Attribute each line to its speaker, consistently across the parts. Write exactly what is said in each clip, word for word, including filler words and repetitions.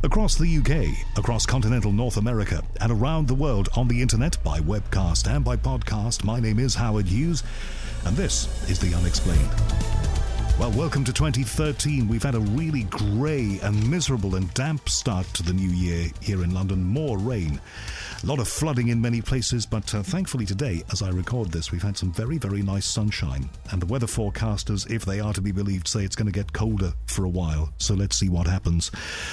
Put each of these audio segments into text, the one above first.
Speaker 1: Across the U K, across continental North America, and around the world on the internet by webcast and by podcast, my name is Howard Hughes, and this is The Unexplained. Well, welcome to twenty thirteen. We've had a really grey and miserable and damp start to the new year here in London. More rain. A lot of flooding in many places, but uh, thankfully today, as I record this, we've had some very, very nice sunshine. And the weather forecasters, if they are to be believed, say it's going to get colder for a while. So let's see what happens.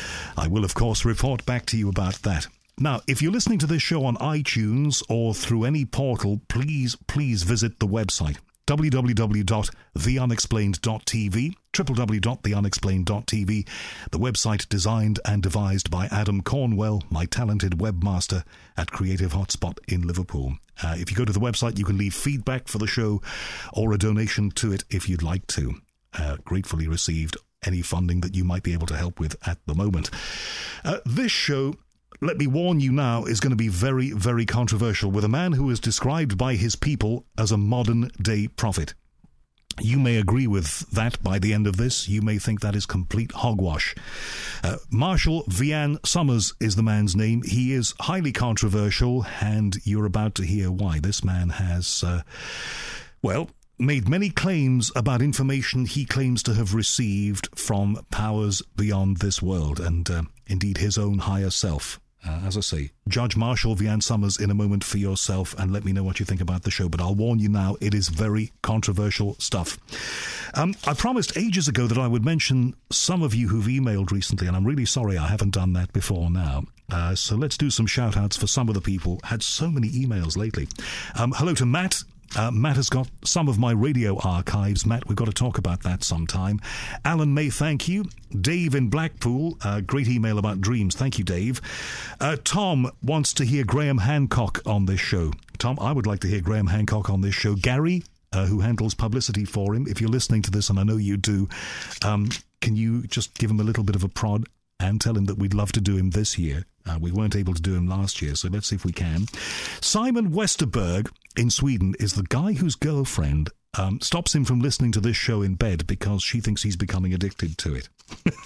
Speaker 1: I will, of course, report back to you about that. Now, if you're listening to this show on iTunes or through any portal, please, please visit the website. w w w dot the unexplained dot t v, w w w dot the unexplained dot t v, the website designed and devised by Adam Cornwell, my talented webmaster at Creative Hotspot in Liverpool. Uh, if you go to the website, you can leave feedback for the show or a donation to it if you'd like to. Uh, gratefully received any funding that you might be able to help with at the moment. Uh, this show, let me warn you now, is going to be very, very controversial, with a man who is described by his people as a modern-day prophet. You may agree with that by the end of this. You may think that is complete hogwash. Uh, Marshall Vian Summers is the man's name. He is highly controversial, and you're about to hear why. This man has, uh, well, made many claims about information he claims to have received from powers beyond this world, and uh, indeed his own higher self. Uh, as I say, Judge Marshall Vian Summers in a moment for yourself, and let me know what you think about the show. But I'll warn you now, it is very controversial stuff. Um, I promised ages ago that I would mention some of you who've emailed recently, and I'm really sorry I haven't done that before now. Uh, so let's do some shout-outs for some of the people. Had so many emails lately. Um, hello to Matt. Uh, Matt has got some of my radio archives. Matt, we've got to talk about that sometime. Alan May, thank you. Dave in Blackpool, uh, great email about dreams. Thank you, Dave. Uh, Tom wants to hear Graham Hancock on this show. Tom, I would like to hear Graham Hancock on this show. Gary, uh, who handles publicity for him, if you're listening to this, and I know you do, um, can you just give him a little bit of a prod and tell him that we'd love to do him this year? Uh, we weren't able to do him last year, so let's see if we can. Simon Westerberg in Sweden is the guy whose girlfriend um, stops him from listening to this show in bed because she thinks he's becoming addicted to it.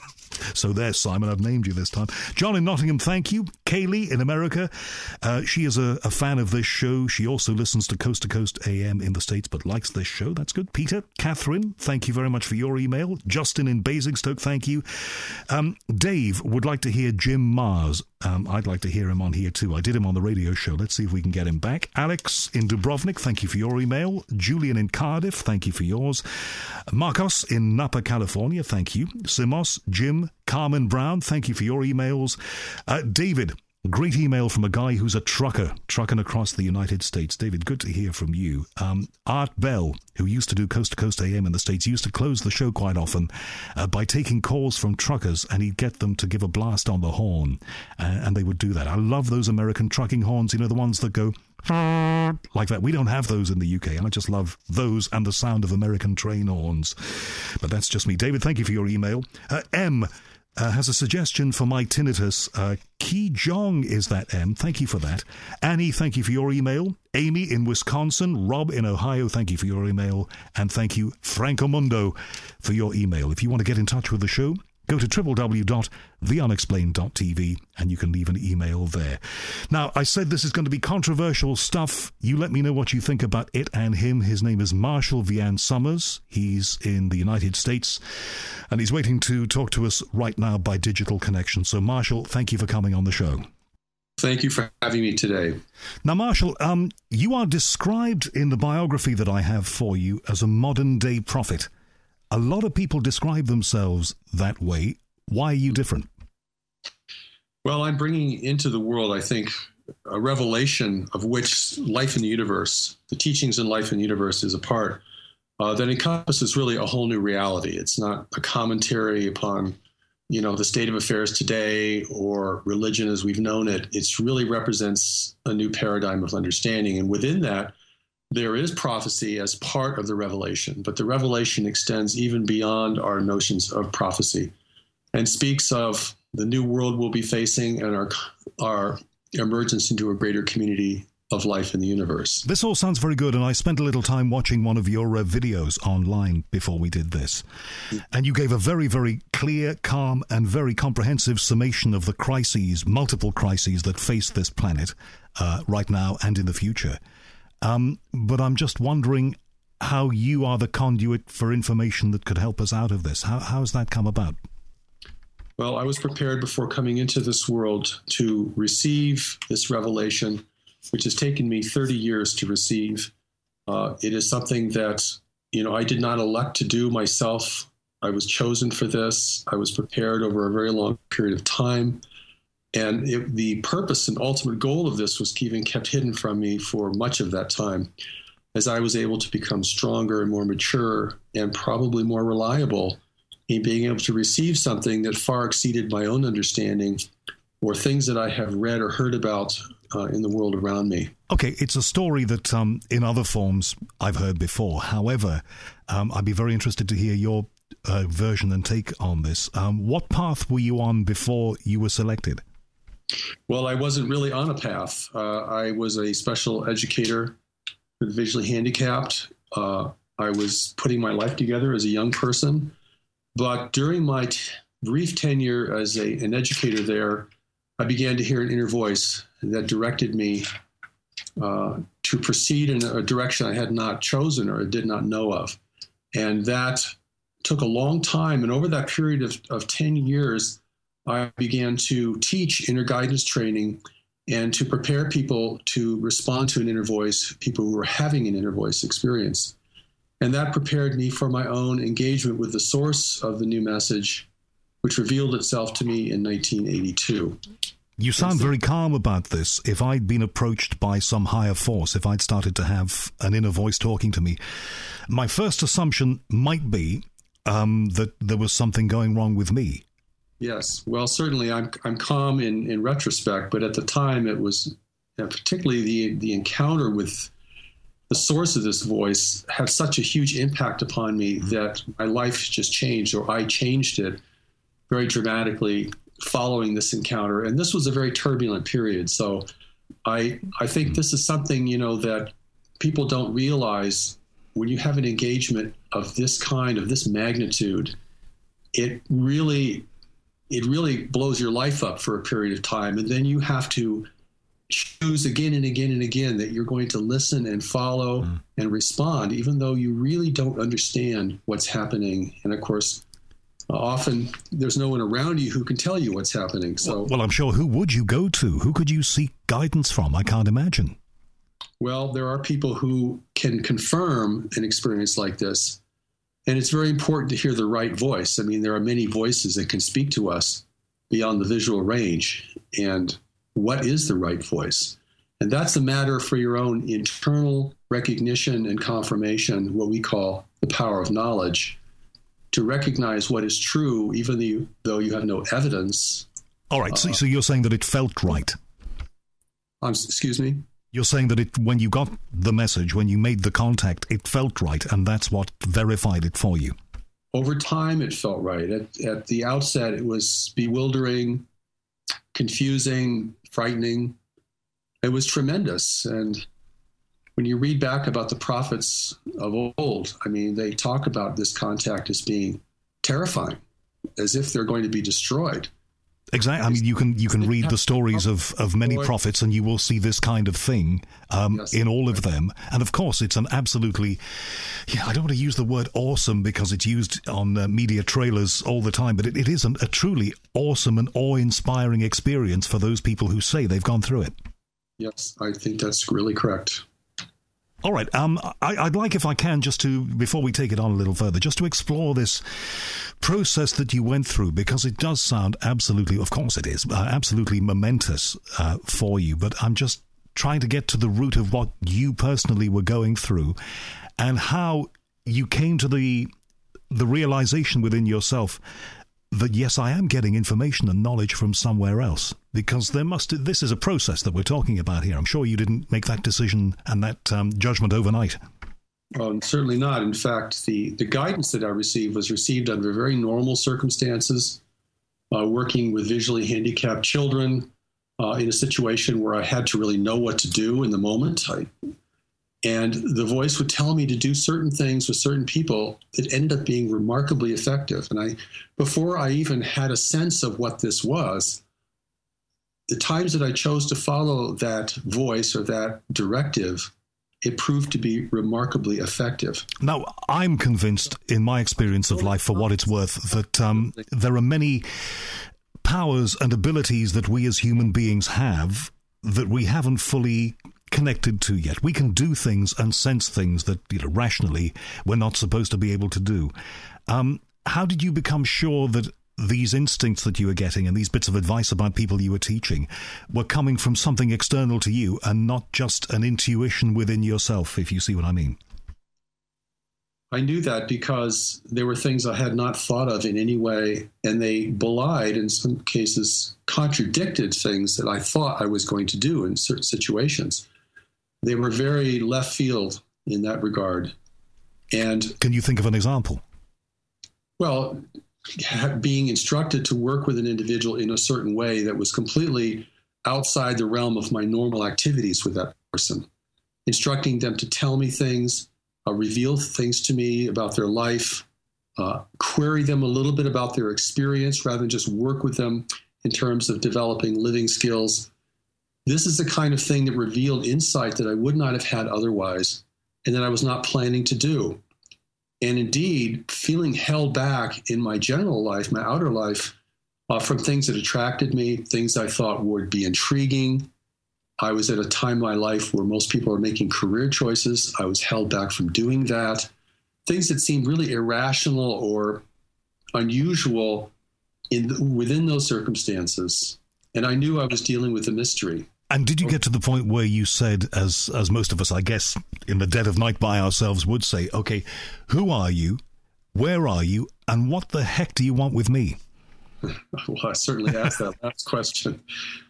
Speaker 1: So there's Simon, I've named you this time. John in Nottingham, thank you. Kaylee in America, uh, she is a, a fan of this show. She also listens to Coast to Coast A M in the States, but likes this show. That's good. Peter, Catherine, thank you very much for your email. Justin in Basingstoke, thank you. Um, Dave would like to hear Jim Mars. Um, I'd like to hear him on here too. I did him on the radio show. Let's see if we can get him back. Alex in Dubrovnik, thank you for your email. Julian in Cardiff, thank you for yours. Marcos in Napa, California, thank you. Simos, Jim, Carmen Brown, thank you for your emails. Uh, David, great email from a guy who's a trucker, trucking across the United States. David, good to hear from you. Um, Art Bell, who used to do Coast to Coast A M in the States, used to close the show quite often uh, by taking calls from truckers, and he'd get them to give a blast on the horn, uh, and they would do that. I love those American trucking horns, you know, the ones that go like that. We don't have those in the U K. I just love those and the sound of American train horns. But that's just me. David, thank you for your email. Uh, M Uh, has a suggestion for my tinnitus. Uh, Ki Jong is that M. Thank you for that. Annie, thank you for your email. Amy in Wisconsin. Rob in Ohio, thank you for your email. And thank you, Franco Mundo, for your email. If you want to get in touch with the show, go to w w w dot the unexplained dot t v and you can leave an email there. Now, I said this is going to be controversial stuff. You let me know what you think about it and him. His name is Marshall Vian Summers. He's in the United States, and he's waiting to talk to us right now by digital connection. So, Marshall, thank you for coming on the show.
Speaker 2: Thank you for having me today.
Speaker 1: Now, Marshall, um, you are described in the biography that I have for you as a modern-day prophet. A lot of people describe themselves that way. Why are you different?
Speaker 2: Well, I'm bringing into the world, I think, a revelation of which life in the universe, the teachings in life in the universe is a part, uh, that encompasses really a whole new reality. It's not a commentary upon, you know, the state of affairs today or religion as we've known it. It really represents a new paradigm of understanding. And within that, there is prophecy as part of the revelation, but the revelation extends even beyond our notions of prophecy and speaks of the new world we'll be facing and our our emergence into a greater community of life in the universe.
Speaker 1: This all sounds very good, and I spent a little time watching one of your uh, videos online before we did this. And you gave a very, very clear, calm, and very comprehensive summation of the crises, multiple crises that face this planet uh, right now and in the future. Um, but I'm just wondering how you are the conduit for information that could help us out of this. How, how has that come about?
Speaker 2: Well, I was prepared before coming into this world to receive this revelation, which has taken me thirty years to receive. Uh, it is something that, you know, I did not elect to do myself. I was chosen for this. I was prepared over a very long period of time. And it, the purpose and ultimate goal of this was even kept hidden from me for much of that time, as I was able to become stronger and more mature and probably more reliable in being able to receive something that far exceeded my own understanding or things that I have read or heard about uh, in the world around me.
Speaker 1: Okay, it's a story that um, in other forms I've heard before. However, um, I'd be very interested to hear your uh, version and take on this. Um, what path were you on before you were selected?
Speaker 2: Well, I wasn't really on a path. Uh, I was a special educator for the visually handicapped. Uh, I was putting my life together as a young person. But during my t- brief tenure as a, an educator there, I began to hear an inner voice that directed me uh, to proceed in a direction I had not chosen or did not know of. And that took a long time. And over that period of, of ten years, I began to teach inner guidance training and to prepare people to respond to an inner voice, people who were having an inner voice experience. And that prepared me for my own engagement with the source of the new message, which revealed itself to me in nineteen eighty-two.
Speaker 1: You sound very calm about this. If I'd been approached by some higher force, if I'd started to have an inner voice talking to me, my first assumption might be um, that there was something going wrong with me.
Speaker 2: Yes. Well, certainly I'm I'm calm in, in retrospect, but at the time it was uh, particularly the the encounter with the source of this voice had such a huge impact upon me that my life just changed, or I changed it very dramatically following this encounter. And this was a very turbulent period. So I I think this is something, you know, that people don't realize. When you have an engagement of this kind, of this magnitude, it really it really blows your life up for a period of time. And then you have to choose again and again and again that you're going to listen and follow mm. and respond, even though you really don't understand what's happening. And of course, uh, often there's no one around you who can tell you what's happening. So,
Speaker 1: well, well, I'm sure. Who would you go to? Who could you seek guidance from? I can't imagine.
Speaker 2: Well, there are people who can confirm an experience like this. And it's very important to hear the right voice. I mean, there are many voices that can speak to us beyond the visual range. And what is the right voice? And that's a matter for your own internal recognition and confirmation, what we call the power of knowledge, to recognize what is true, even though you have no evidence.
Speaker 1: All right. So,
Speaker 2: uh,
Speaker 1: so you're saying that it felt right?
Speaker 2: Um, excuse me?
Speaker 1: You're saying that it, when you got the message, when you made the contact, it felt right, and that's what verified it for you?
Speaker 2: Over time, it felt right. At, at the outset, it was bewildering, confusing, frightening. It was tremendous. And when you read back about the prophets of old, I mean, they talk about this contact as being terrifying, as if they're going to be destroyed.
Speaker 1: Exactly. I mean, you can you can read the stories of, of many prophets, and you will see this kind of thing um, yes. in all of them. And of course, it's an absolutely, yeah, I don't want to use the word awesome because it's used on uh, media trailers all the time, but it, it is an, a truly awesome and awe-inspiring experience for those people who say they've gone through it.
Speaker 2: Yes, I think that's really correct.
Speaker 1: All right. Um, I, I'd like, if I can, just to, before we take it on a little further, just to explore this process that you went through, because it does sound absolutely, of course it is, uh, absolutely momentous uh, for you. But I'm just trying to get to the root of what you personally were going through and how you came to the the realization within yourself that, yes, I am getting information and knowledge from somewhere else, because there must, this is a process that we're talking about here. I'm sure you didn't make that decision and that um, judgment overnight.
Speaker 2: Well, certainly not. In fact, the, the guidance that I received was received under very normal circumstances, uh, working with visually handicapped children, uh, in a situation where I had to really know what to do in the moment. I, and the voice would tell me to do certain things with certain people that ended up being remarkably effective. And I, before I even had a sense of what this was, the times that I chose to follow that voice or that directive, it proved to be remarkably effective.
Speaker 1: Now, I'm convinced, in my experience of life, for what it's worth, that um, there are many powers and abilities that we as human beings have that we haven't fully connected to yet. We can do things and sense things that, you know, rationally we're not supposed to be able to do. Um, how did you become sure that these instincts that you were getting and these bits of advice about people you were teaching were coming from something external to you and not just an intuition within yourself, if you see what I mean?
Speaker 2: I knew that because there were things I had not thought of in any way, and they belied, in some cases, contradicted things that I thought I was going to do in certain situations. They were very left field in that regard. And
Speaker 1: can you think of an example?
Speaker 2: Well, being instructed to work with an individual in a certain way that was completely outside the realm of my normal activities with that person, instructing them to tell me things, uh, reveal things to me about their life, uh, query them a little bit about their experience rather than just work with them in terms of developing living skills. This is the kind of thing that revealed insight that I would not have had otherwise, and that I was not planning to do. And indeed, feeling held back in my general life, my outer life, uh, from things that attracted me, things I thought would be intriguing. I was at a time in my life where most people are making career choices. I was held back from doing that. Things that seemed really irrational or unusual in within those circumstances. And I knew I was dealing with a mystery.
Speaker 1: And did you get to the point where you said, as as most of us, I guess, in the dead of night by ourselves would say, okay, who are you, where are you, and what the heck do you want with me?
Speaker 2: Well, I certainly asked that last question.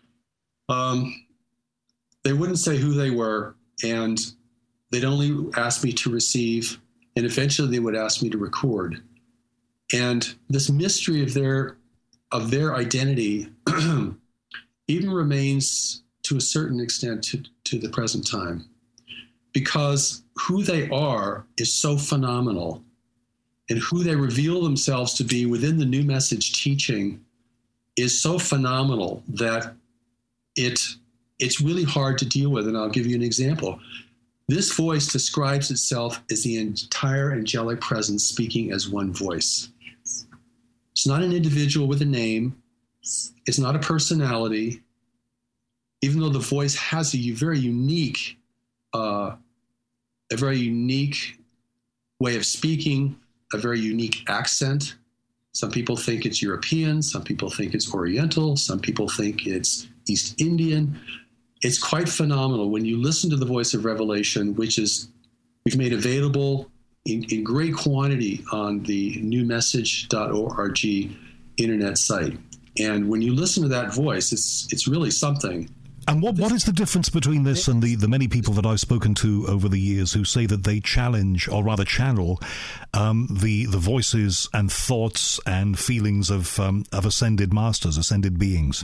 Speaker 2: Um, they wouldn't say who they were, and they'd only ask me to receive, and eventually they would ask me to record. And this mystery of their of their identity even remains to a certain extent to, to the present time, because who they are is so phenomenal, and who they reveal themselves to be within the New Message teaching is so phenomenal that it it's really hard to deal with. And I'll give you an example. This voice describes itself as the entire angelic presence speaking as one voice. It's not an individual with a name. It's not a personality. Even though the voice has a very unique, uh, a very unique way of speaking, a very unique accent. Some people think it's European. Some people think it's Oriental. Some people think it's East Indian. It's quite phenomenal when you listen to the voice of revelation, which is we've made available in, in great quantity on the new message dot org internet site. And when you listen to that voice, it's it's really something.
Speaker 1: And what, what is the difference between this and the, the many people that I've spoken to over the years who say that they challenge, or rather channel, um, the the voices and thoughts and feelings of um, of ascended masters, ascended beings?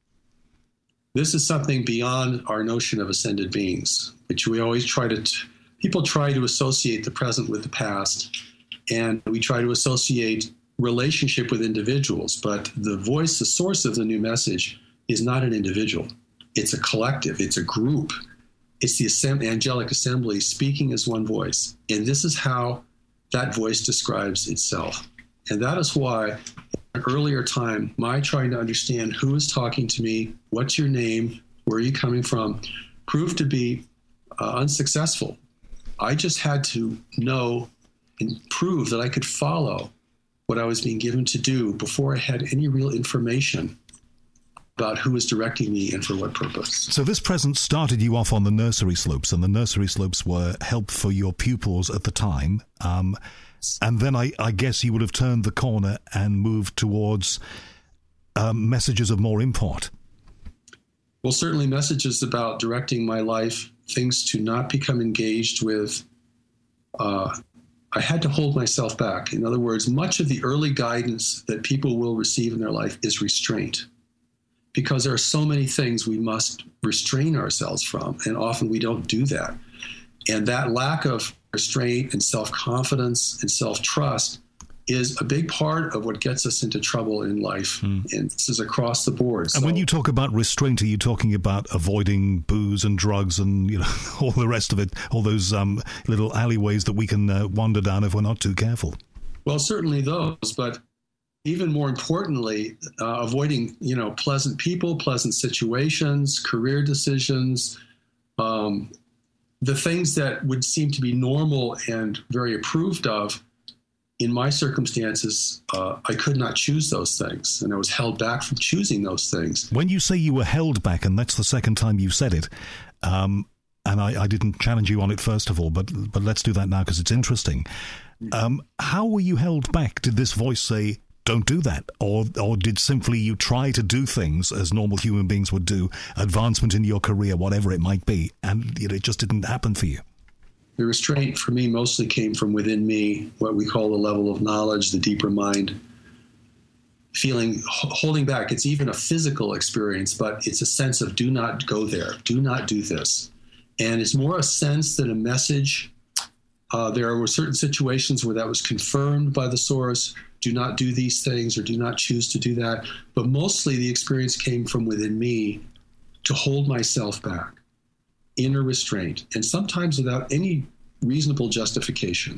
Speaker 2: This is something beyond our notion of ascended beings, which we always try to, t- people try to associate the present with the past, and we try to associate relationship with individuals, but the voice, the source of the new message is not an individual. It's a collective. It's a group. It's the assemb- angelic assembly speaking as one voice. And this is how that voice describes itself. And that is why, at an earlier time, my trying to understand who is talking to me, what's your name, where are you coming from, proved to be uh, unsuccessful. I just had to know and prove that I could follow what I was being given to do before I had any real information about who was directing me and for what purpose.
Speaker 1: So this presence started you off on the nursery slopes, and the nursery slopes were help for your pupils at the time. Um, and then I, I guess you would have turned the corner and moved towards um, messages of more import.
Speaker 2: Well, certainly messages about directing my life, things to not become engaged with. Uh, I had to hold myself back. In other words, much of the early guidance that people will receive in their life is restraint. because there are so many things we must restrain ourselves from, and often we don't do that. And that lack of restraint and self-confidence and self-trust is a big part of what gets us into trouble in life. Mm. And this is across the board.
Speaker 1: And so, when you talk about restraint, are you talking about avoiding booze and drugs and, you know, all the rest of it, all those um, little alleyways that we can uh, wander down if we're not too careful?
Speaker 2: Well, certainly those, but even more importantly, uh, avoiding, you know, pleasant people, pleasant situations, career decisions, um, the things that would seem to be normal and very approved of. In my circumstances, uh, I could not choose those things, and I was held back from choosing those things.
Speaker 1: When you say you were held back, and that's the second time you said it, um, and I, I didn't challenge you on it first of all, but but let's do that now because it's interesting. Um, how were you held back? Did this voice say, don't do that? Or or did simply you try to do things as normal human beings would do, advancement in your career, whatever it might be, and you know, it just didn't happen for you?
Speaker 2: The restraint for me mostly came from within me, what we call the level of knowledge, the deeper mind, feeling, holding back. It's even a physical experience, but it's a sense of do not go there, do not do this. And it's more a sense than a message. Uh, there were certain situations where that was confirmed by the source, do not do these things or do not choose to do that. But mostly the experience came from within me to hold myself back. Inner restraint, and sometimes without any reasonable justification.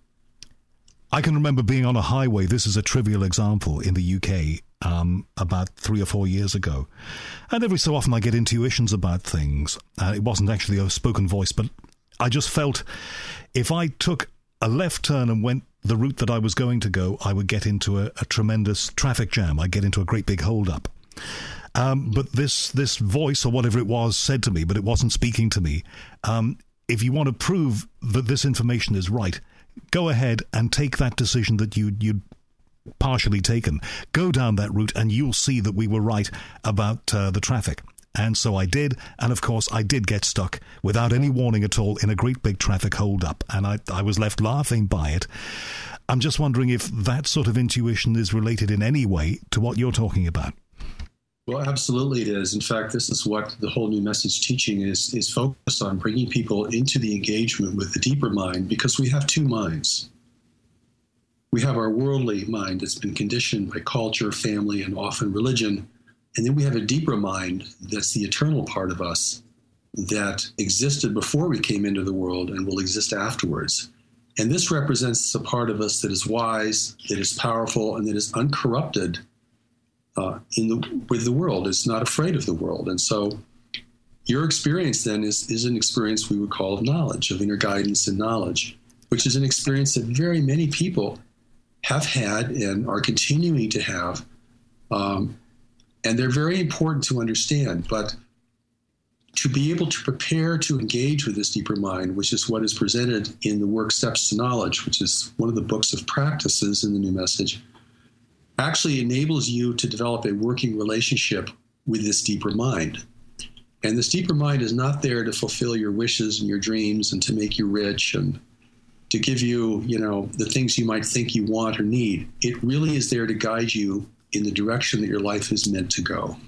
Speaker 1: I can remember being on a highway, this is a trivial example, in the U K um, about three or four years ago. And every so often I get intuitions about things. Uh, it wasn't actually a spoken voice, but I just felt if I took a left turn and went the route that I was going to go, I would get into a, a tremendous traffic jam. I'd get into a great big hold-up. Um, but this this voice, or whatever it was, said to me, but it wasn't speaking to me, um, if you want to prove that this information is right, go ahead and take that decision that you, you'd partially taken. Go down that route and you'll see that we were right about uh, the traffic. And so I did, and of course I did get stuck without any warning at all in a great big traffic hold-up, and I, I was left laughing by it. I'm just wondering if that sort of intuition is related in any way to what you're talking about.
Speaker 2: Well, absolutely it is. In fact, this is what the whole New Message teaching is, is focused on, bringing people into the engagement with the deeper mind, because we have two minds. We have our worldly mind that's been conditioned by culture, family, and often religion. And then we have a deeper mind that's the eternal part of us that existed before we came into the world and will exist afterwards. And this represents a part of us that is wise, that is powerful, and that is uncorrupted Uh, in the with the world. It's not afraid of the world. And so your experience then is, is an experience we would call of knowledge, of inner guidance and knowledge, which is an experience that very many people have had and are continuing to have. Um, and they're very important to understand. But to be able to prepare to engage with this deeper mind, which is what is presented in the work Steps to Knowledge, which is one of the books of practices in the New Message, actually enables you to develop a working relationship with this deeper mind. And this deeper mind is not there to fulfill your wishes and your dreams and to make you rich and to give you, you know, the things you might think you want or need. It really is there to guide you in the direction that your life is meant to go.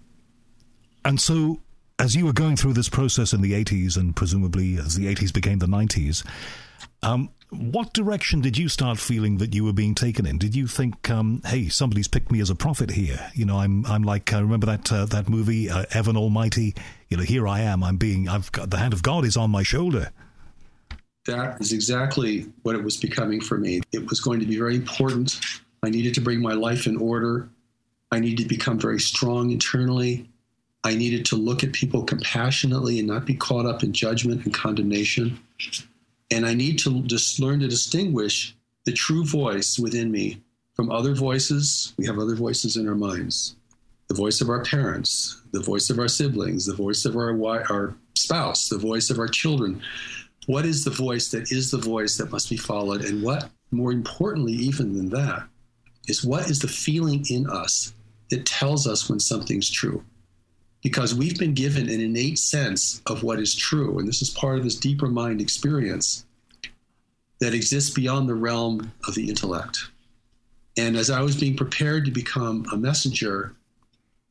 Speaker 1: And so, as you were going through this process in the eighties, and presumably as the eighties became the nineties, um, what direction did you start feeling that you were being taken in? Did you think, um, hey, somebody's picked me as a prophet here? You know, I'm I'm like, I remember that uh, that movie, uh, Evan Almighty, you know, here I am, I'm being, I've got, the hand of God is on my shoulder.
Speaker 2: That is exactly what it was becoming for me. It was going to be very important. I needed to bring my life in order. I needed to become very strong internally. I needed to look at people compassionately and not be caught up in judgment and condemnation. And I need to just learn to distinguish the true voice within me from other voices. We have other voices in our minds. The voice of our parents, the voice of our siblings, the voice of our, our spouse, the voice of our children. What is the voice that is the voice that must be followed? And what, more importantly even than that, is what is the feeling in us that tells us when something's true? Because we've been given an innate sense of what is true, and this is part of this deeper mind experience that exists beyond the realm of the intellect. And as I was being prepared to become a messenger,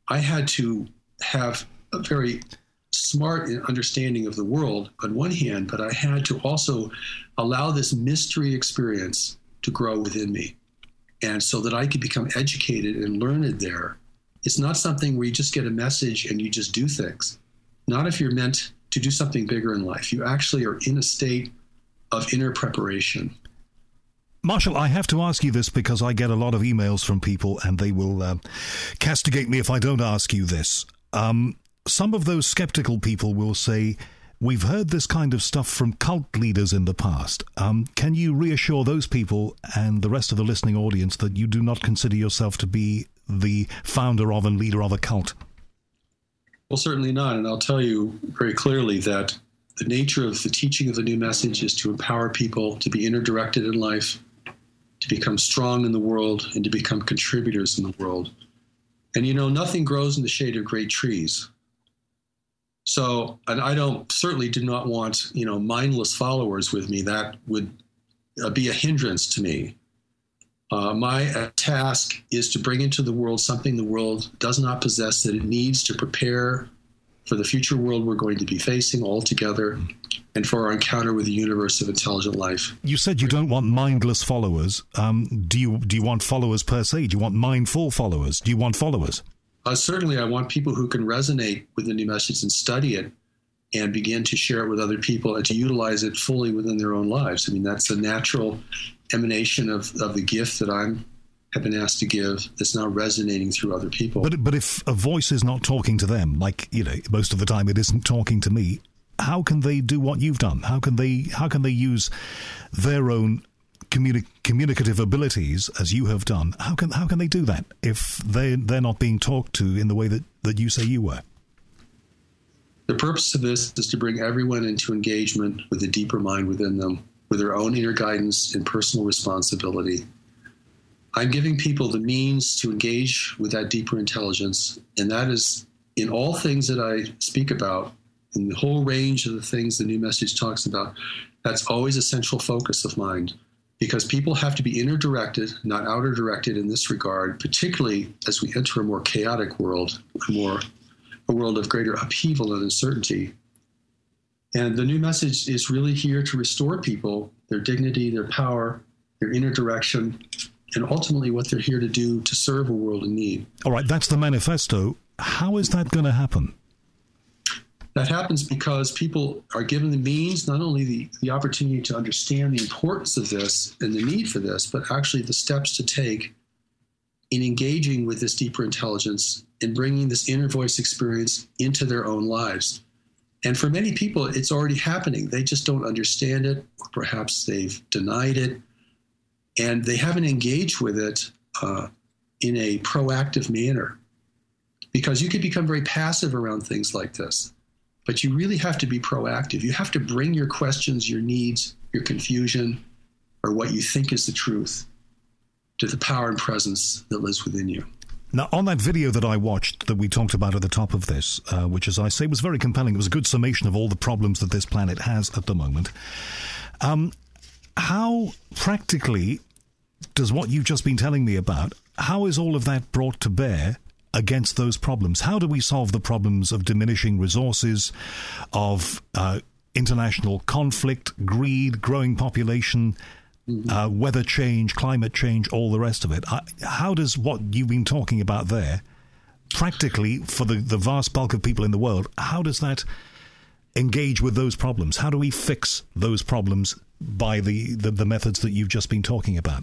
Speaker 2: I had to have a very smart understanding of the world on one hand, but I had to also allow this mystery experience to grow within me. And so that I could become educated and learned there. It's not something where you just get a message and you just do things. Not if you're meant to do something bigger in life. You actually are in a state of inner preparation.
Speaker 1: Marshall, I have to ask you this because I get a lot of emails from people and they will uh, castigate me if I don't ask you this. Um, some of those skeptical people will say, we've heard this kind of stuff from cult leaders in the past. Um, can you reassure those people and the rest of the listening audience that you do not consider yourself to be the founder of and leader of a cult?
Speaker 2: Well, certainly not. And I'll tell you very clearly that the nature of the teaching of the new message is to empower people to be inner-directed in life, to become strong in the world, and to become contributors in the world. And, you know, nothing grows in the shade of great trees. So, and I don't, certainly do not want, you know, mindless followers with me. That would uh, be a hindrance to me. Uh, my uh, task is to bring into the world something the world does not possess, that it needs to prepare for the future world we're going to be facing all together, and for our encounter with the universe of intelligent life. You said you don't want mindless followers. Um, do you do you want followers per se? Do you want mindful followers? Do you want followers? Uh, certainly, I want people who can resonate with the new message and study it and begin to share it with other people and to utilize it fully within their own lives. I mean, that's a natural emanation of, of the gift that I'm have been asked to give that's now resonating through other people. But but if a voice is not talking to them, like, you know, most of the time it isn't talking to me, how can they do what you've done? How can they how can they use their own communi- communicative abilities as you have done? How can how can they do that if they they're not being talked to in the way that, that you say you were? The purpose of this is to bring everyone into engagement with a deeper mind within them, with their own inner guidance and personal responsibility. I'm giving people the means to engage with that deeper intelligence, and that is in all things that I speak about, in the whole range of the things the new message talks about. That's always a central focus of mine, because people have to be inner-directed, not outer-directed in this regard, particularly as we enter a more chaotic world, a more a world of greater upheaval and uncertainty. And the new message is really here to restore people, their dignity, their power, their inner direction, and ultimately what they're here to do to serve a world in need. All right, that's the manifesto. How is that going to happen? That happens because people are given the means, not only the, the opportunity to understand the importance of this and the need for this, but actually the steps to take in engaging with this deeper intelligence and bringing this inner voice experience into their own lives. And for many people, it's already happening. They just don't understand it, or perhaps they've denied it, and they haven't engaged with it uh, in a proactive manner. Because you can become very passive around things like this, but you really have to be proactive. You have to bring your questions, your needs, your confusion, or what you think is the truth to the power and presence that lives within you. Now, on that video that I watched that we talked about at the top of this, uh, which, as I say, was very compelling, it was a good summation of all the problems that this planet has at the moment. Um, how practically does what you've just been telling me about, how is all of that brought to bear against those problems? How do we solve the problems of diminishing resources, of uh, international conflict, greed, growing population, mm-hmm. uh, weather change, climate change, all the rest of it? How does what you've been talking about there, practically for the, the vast bulk of people in the world, how does that engage with those problems? How do we fix those problems by the, the, the methods that you've just been talking about?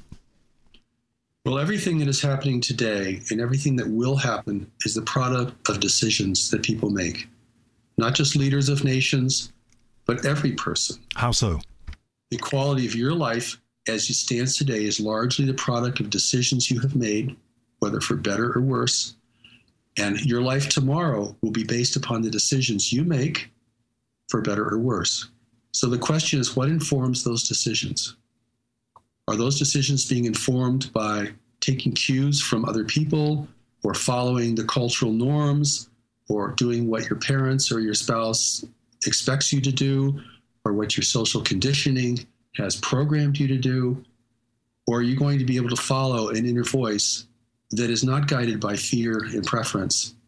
Speaker 2: Well, everything that is happening today and everything that will happen is the product of decisions that people make. Not just leaders of nations, but every person. How so? The quality of your life as it stands today is largely the product of decisions you have made, whether for better or worse. And your life tomorrow will be based upon the decisions you make, for better or worse. So the question is, what informs those decisions? Are those decisions being informed by taking cues from other people, or following the cultural norms, or doing what your parents or your spouse expects you to do, or what your social conditioning has programmed you to do? Or are you going to be able to follow an inner voice that is not guided by fear and preference,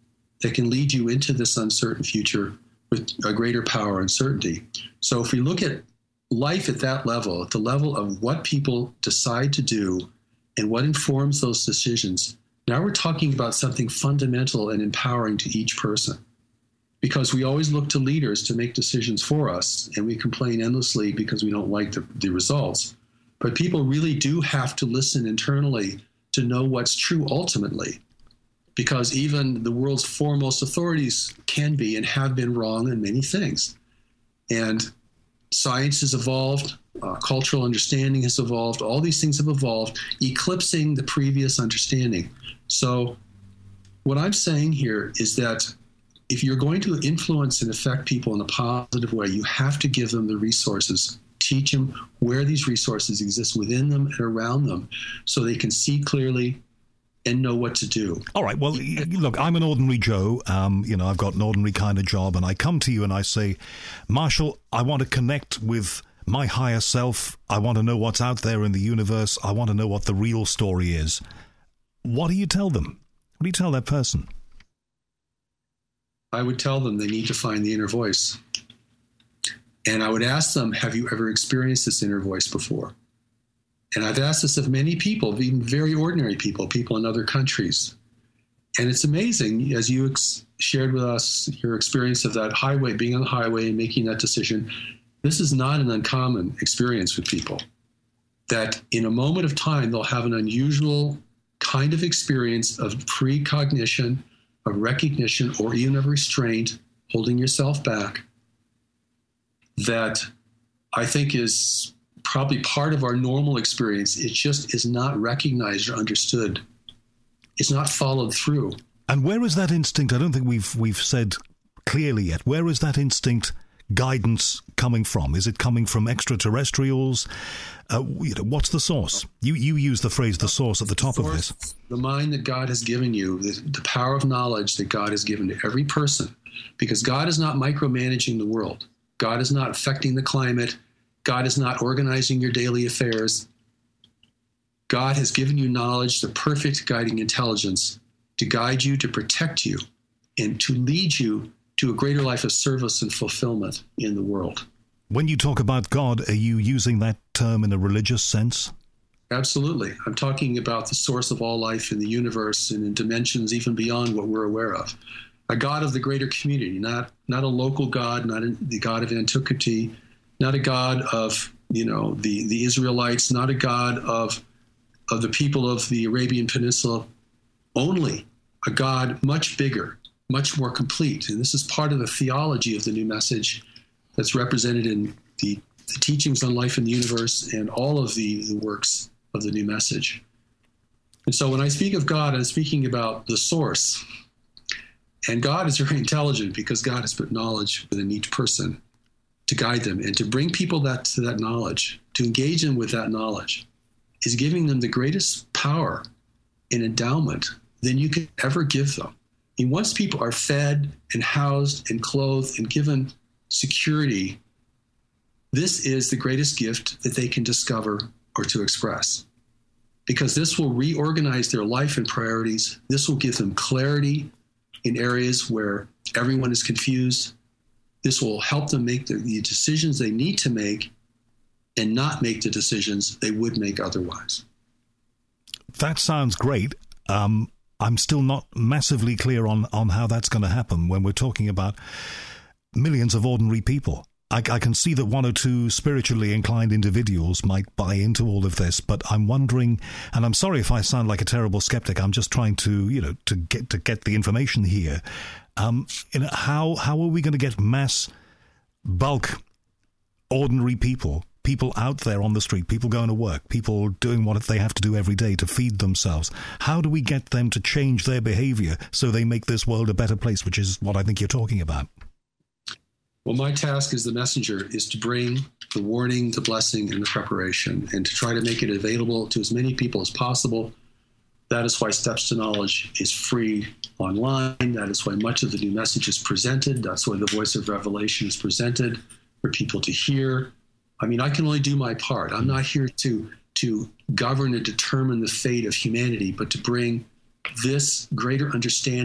Speaker 2: that can lead you into this uncertain future with a greater power and certainty. So if we look at life at that level, at the level of what people decide to do and what informs those decisions, now we're talking about something fundamental and empowering to each person. Because we always look to leaders to make decisions for us, and we complain endlessly because we don't like the, the results. But people really do have to listen internally to know what's true ultimately, because even the world's foremost authorities can be and have been wrong in many things. And science has evolved, uh, cultural understanding has evolved, all these things have evolved, eclipsing the previous understanding. So what I'm saying here is that if you're going to influence and affect people in a positive way, you have to give them the resources. Teach them where these resources exist within them and around them so they can see clearly and know what to do.
Speaker 1: All right. Well, look, I'm an ordinary Joe. Um, you know, I've got an ordinary kind of job, and I come to you and I say, Marshall, I want to connect with my higher self. I want to know what's out there in the universe. I want to know what the real story is. What do you tell them? What do you tell that person?
Speaker 2: I would tell them they need to find the inner voice. And I would ask them, have you ever experienced this inner voice before? And I've asked this of many people, even very ordinary people, people in other countries. And it's amazing, as you ex- shared with us your experience of that highway, being on the highway and making that decision. This is not an uncommon experience with people, that in a moment of time, they'll have an unusual kind of experience of precognition, of recognition, or even of restraint, holding yourself back, that I think is probably part of our normal experience. It just is not recognized or understood. It's not followed through.
Speaker 1: And where is that instinct? I don't think we've we've said clearly yet. Where is that instinct guidance coming from? Is it coming from extraterrestrials? Uh, you know, what's the source? You you use the phrase "the source" at the top of this.
Speaker 2: The mind that God has given you, the, the power of knowledge that God has given to every person, because God is not micromanaging the world. God is not affecting the climate. God is not organizing your daily affairs. God has given you knowledge, the perfect guiding intelligence, to guide you, to protect you, and to lead you to a greater life of service and fulfillment in the world.
Speaker 1: When you talk about God, are you using that term in a religious sense?
Speaker 2: Absolutely. I'm talking about the source of all life in the universe and in dimensions even beyond what we're aware of. A God of the greater community, not not a local God, not a, the God of antiquity, not a God of, you know, the, the Israelites, not a God of of the people of the Arabian Peninsula, only a God much bigger, much more complete. And this is part of the theology of the new message that's represented in the, the teachings on life in the universe and all of the, the works of the new message. And so when I speak of God, I'm speaking about the source. And God is very intelligent because God has put knowledge within each person to guide them and to bring people that to that knowledge, to engage them with that knowledge, is giving them the greatest power and endowment than you could ever give them. And once people are fed and housed and clothed and given security, this is the greatest gift that they can discover or to express. Because this will reorganize their life and priorities. This will give them clarity in areas where everyone is confused. This will help them make the, the decisions they need to make and not make the decisions they would make otherwise.
Speaker 1: That sounds great. Um, I'm still not massively clear on, on how that's going to happen when we're talking about millions of ordinary people. I, I can see that one or two spiritually inclined individuals might buy into all of this, but I'm wondering, and I'm sorry if I sound like a terrible skeptic, I'm just trying to, you know, to get to get the information here. Um, you know, how how are we going to get mass, bulk, ordinary people, people out there on the street, people going to work, people doing what they have to do every day to feed themselves? How do we get them to change their behavior so they make this world a better place, which is what I think you're talking about?
Speaker 2: Well, my task as the messenger is to bring the warning, the blessing, and the preparation, and to try to make it available to as many people as possible. That is why Steps to Knowledge is free online. That is why much of the new message is presented. That's why the Voice of Revelation is presented for people to hear. I mean, I can only do my part. I'm not here to, to govern and determine the fate of humanity, but to bring this greater understanding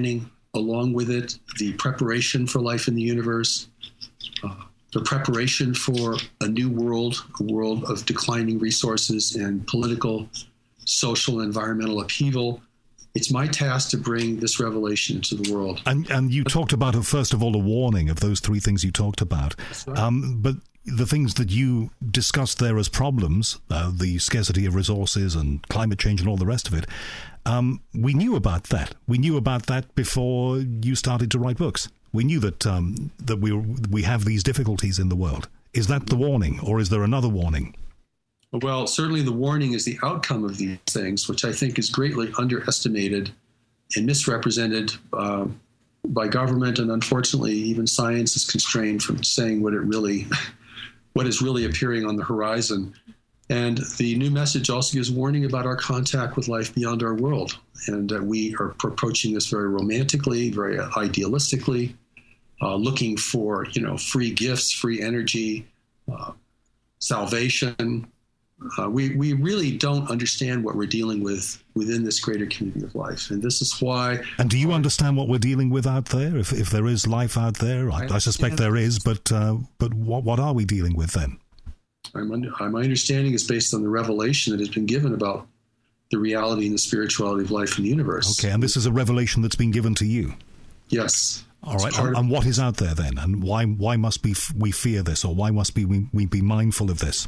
Speaker 2: along with it the preparation for life in the universe, uh, the preparation for a new world, a world of declining resources and political, social, environmental upheaval. It's my task to bring this revelation into the world.
Speaker 1: And and you talked about, first of all, a warning of those three things you talked about.
Speaker 2: That's right.
Speaker 1: Um, but the things that you discussed there as problems, uh, the scarcity of resources and climate change and all the rest of it, um, we knew about that. We knew about that before you started to write books. We knew that um, that we we have these difficulties in the world. Is that the warning, or is there another warning?
Speaker 2: Well, certainly the warning is the outcome of these things, which I think is greatly underestimated and misrepresented uh, by government, and unfortunately, even science is constrained from saying what it really, what is really appearing on the horizon. And the new message also gives warning about our contact with life beyond our world, and that we are approaching this very romantically, very idealistically, uh, looking for you know free gifts, free energy, uh, salvation. Uh, we, we really don't understand what we're dealing with within this greater community of life. And this is why...
Speaker 1: And do you understand what we're dealing with out there? If if there is life out there, I, I, I suspect there is, but uh, but what, what are we dealing with then?
Speaker 2: I'm under, my understanding is based on the revelation that has been given about the reality and the spirituality of life in the universe.
Speaker 1: Okay, and this is a revelation that's been given to you?
Speaker 2: Yes.
Speaker 1: All right, and, and what is out there then? And why why must we, we fear this, or why must we, we, we be mindful of this?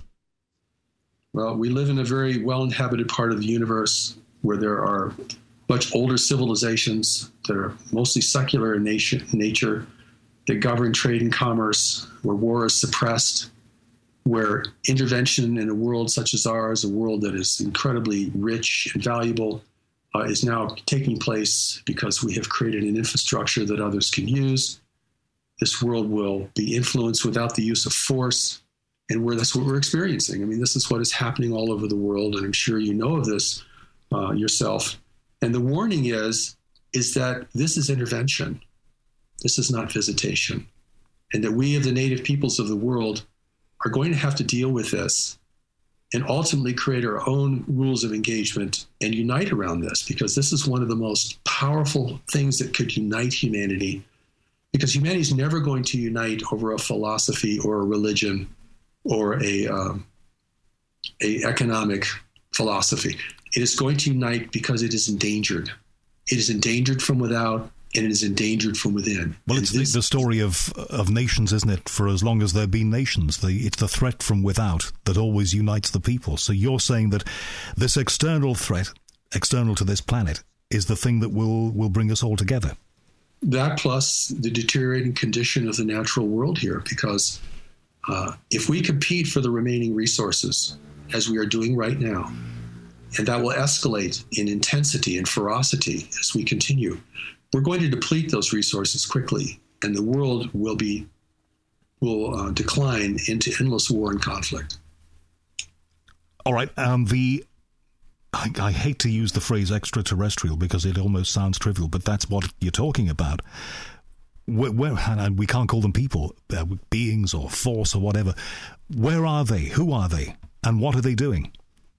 Speaker 2: Well, we live in a very well-inhabited part of the universe where there are much older civilizations that are mostly secular in nation, nature, that govern trade and commerce, where war is suppressed, where intervention in a world such as ours, a world that is incredibly rich and valuable, uh, is now taking place because we have created an infrastructure that others can use. This world will be influenced without the use of force. And where that's what we're experiencing. I mean, this is what is happening all over the world, and I'm sure you know of this uh, yourself. And the warning is, is that this is intervention. This is not visitation. And that we of the native peoples of the world are going to have to deal with this and ultimately create our own rules of engagement and unite around this, because this is one of the most powerful things that could unite humanity, because humanity is never going to unite over a philosophy or a religion or a, um, a economic philosophy. It is going to unite because it is endangered. It is endangered from without, and it is endangered from within.
Speaker 1: Well, it's the, the story of of nations, isn't it? For as long as there have been nations, the, it's the threat from without that always unites the people. So you're saying that this external threat, external to this planet, is the thing that will, will bring us all together.
Speaker 2: That plus the deteriorating condition of the natural world here, because Uh, if we compete for the remaining resources, as we are doing right now, and that will escalate in intensity and ferocity as we continue, we're going to deplete those resources quickly, and the world will be will uh, decline into endless war and conflict.
Speaker 1: All right. Um, the I, I hate to use the phrase extraterrestrial because it almost sounds trivial, but that's what you're talking about. Where, where, and we can't call them people, uh, beings or force or whatever. Where are they? Who are they? And what are they doing?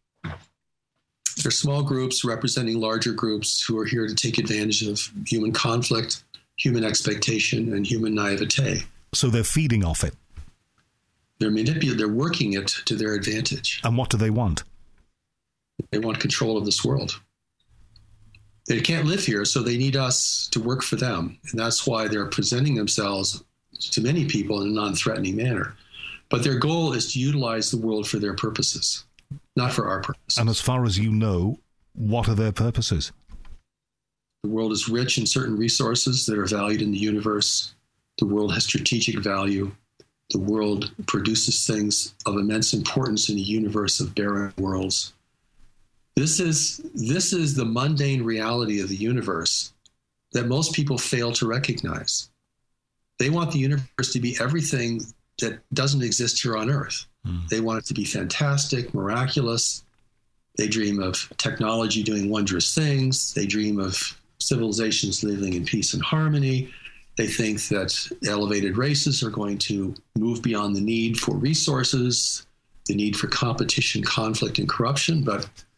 Speaker 2: They're small groups representing larger groups who are here to take advantage of human conflict, human expectation, and human naivete.
Speaker 1: So they're feeding off it?
Speaker 2: They're manipulating, they're working it to their advantage.
Speaker 1: And what do they want?
Speaker 2: They want control of this world. They can't live here, so they need us to work for them. And that's why they're presenting themselves to many people in a non-threatening manner. But their goal is to utilize the world for their purposes, not for our purposes.
Speaker 1: And as far as you know, what are their purposes?
Speaker 2: The world is rich in certain resources that are valued in the universe. The world has strategic value. The world produces things of immense importance in a universe of barren worlds. This is this is the mundane reality of the universe that most people fail to recognize. They want the universe to be everything that doesn't exist here on Earth. Mm. They want it to be fantastic, miraculous. They dream of technology doing wondrous things. They dream of civilizations living in peace and harmony. They think that elevated races are going to move beyond the need for resources, the need for competition, conflict, and corruption. But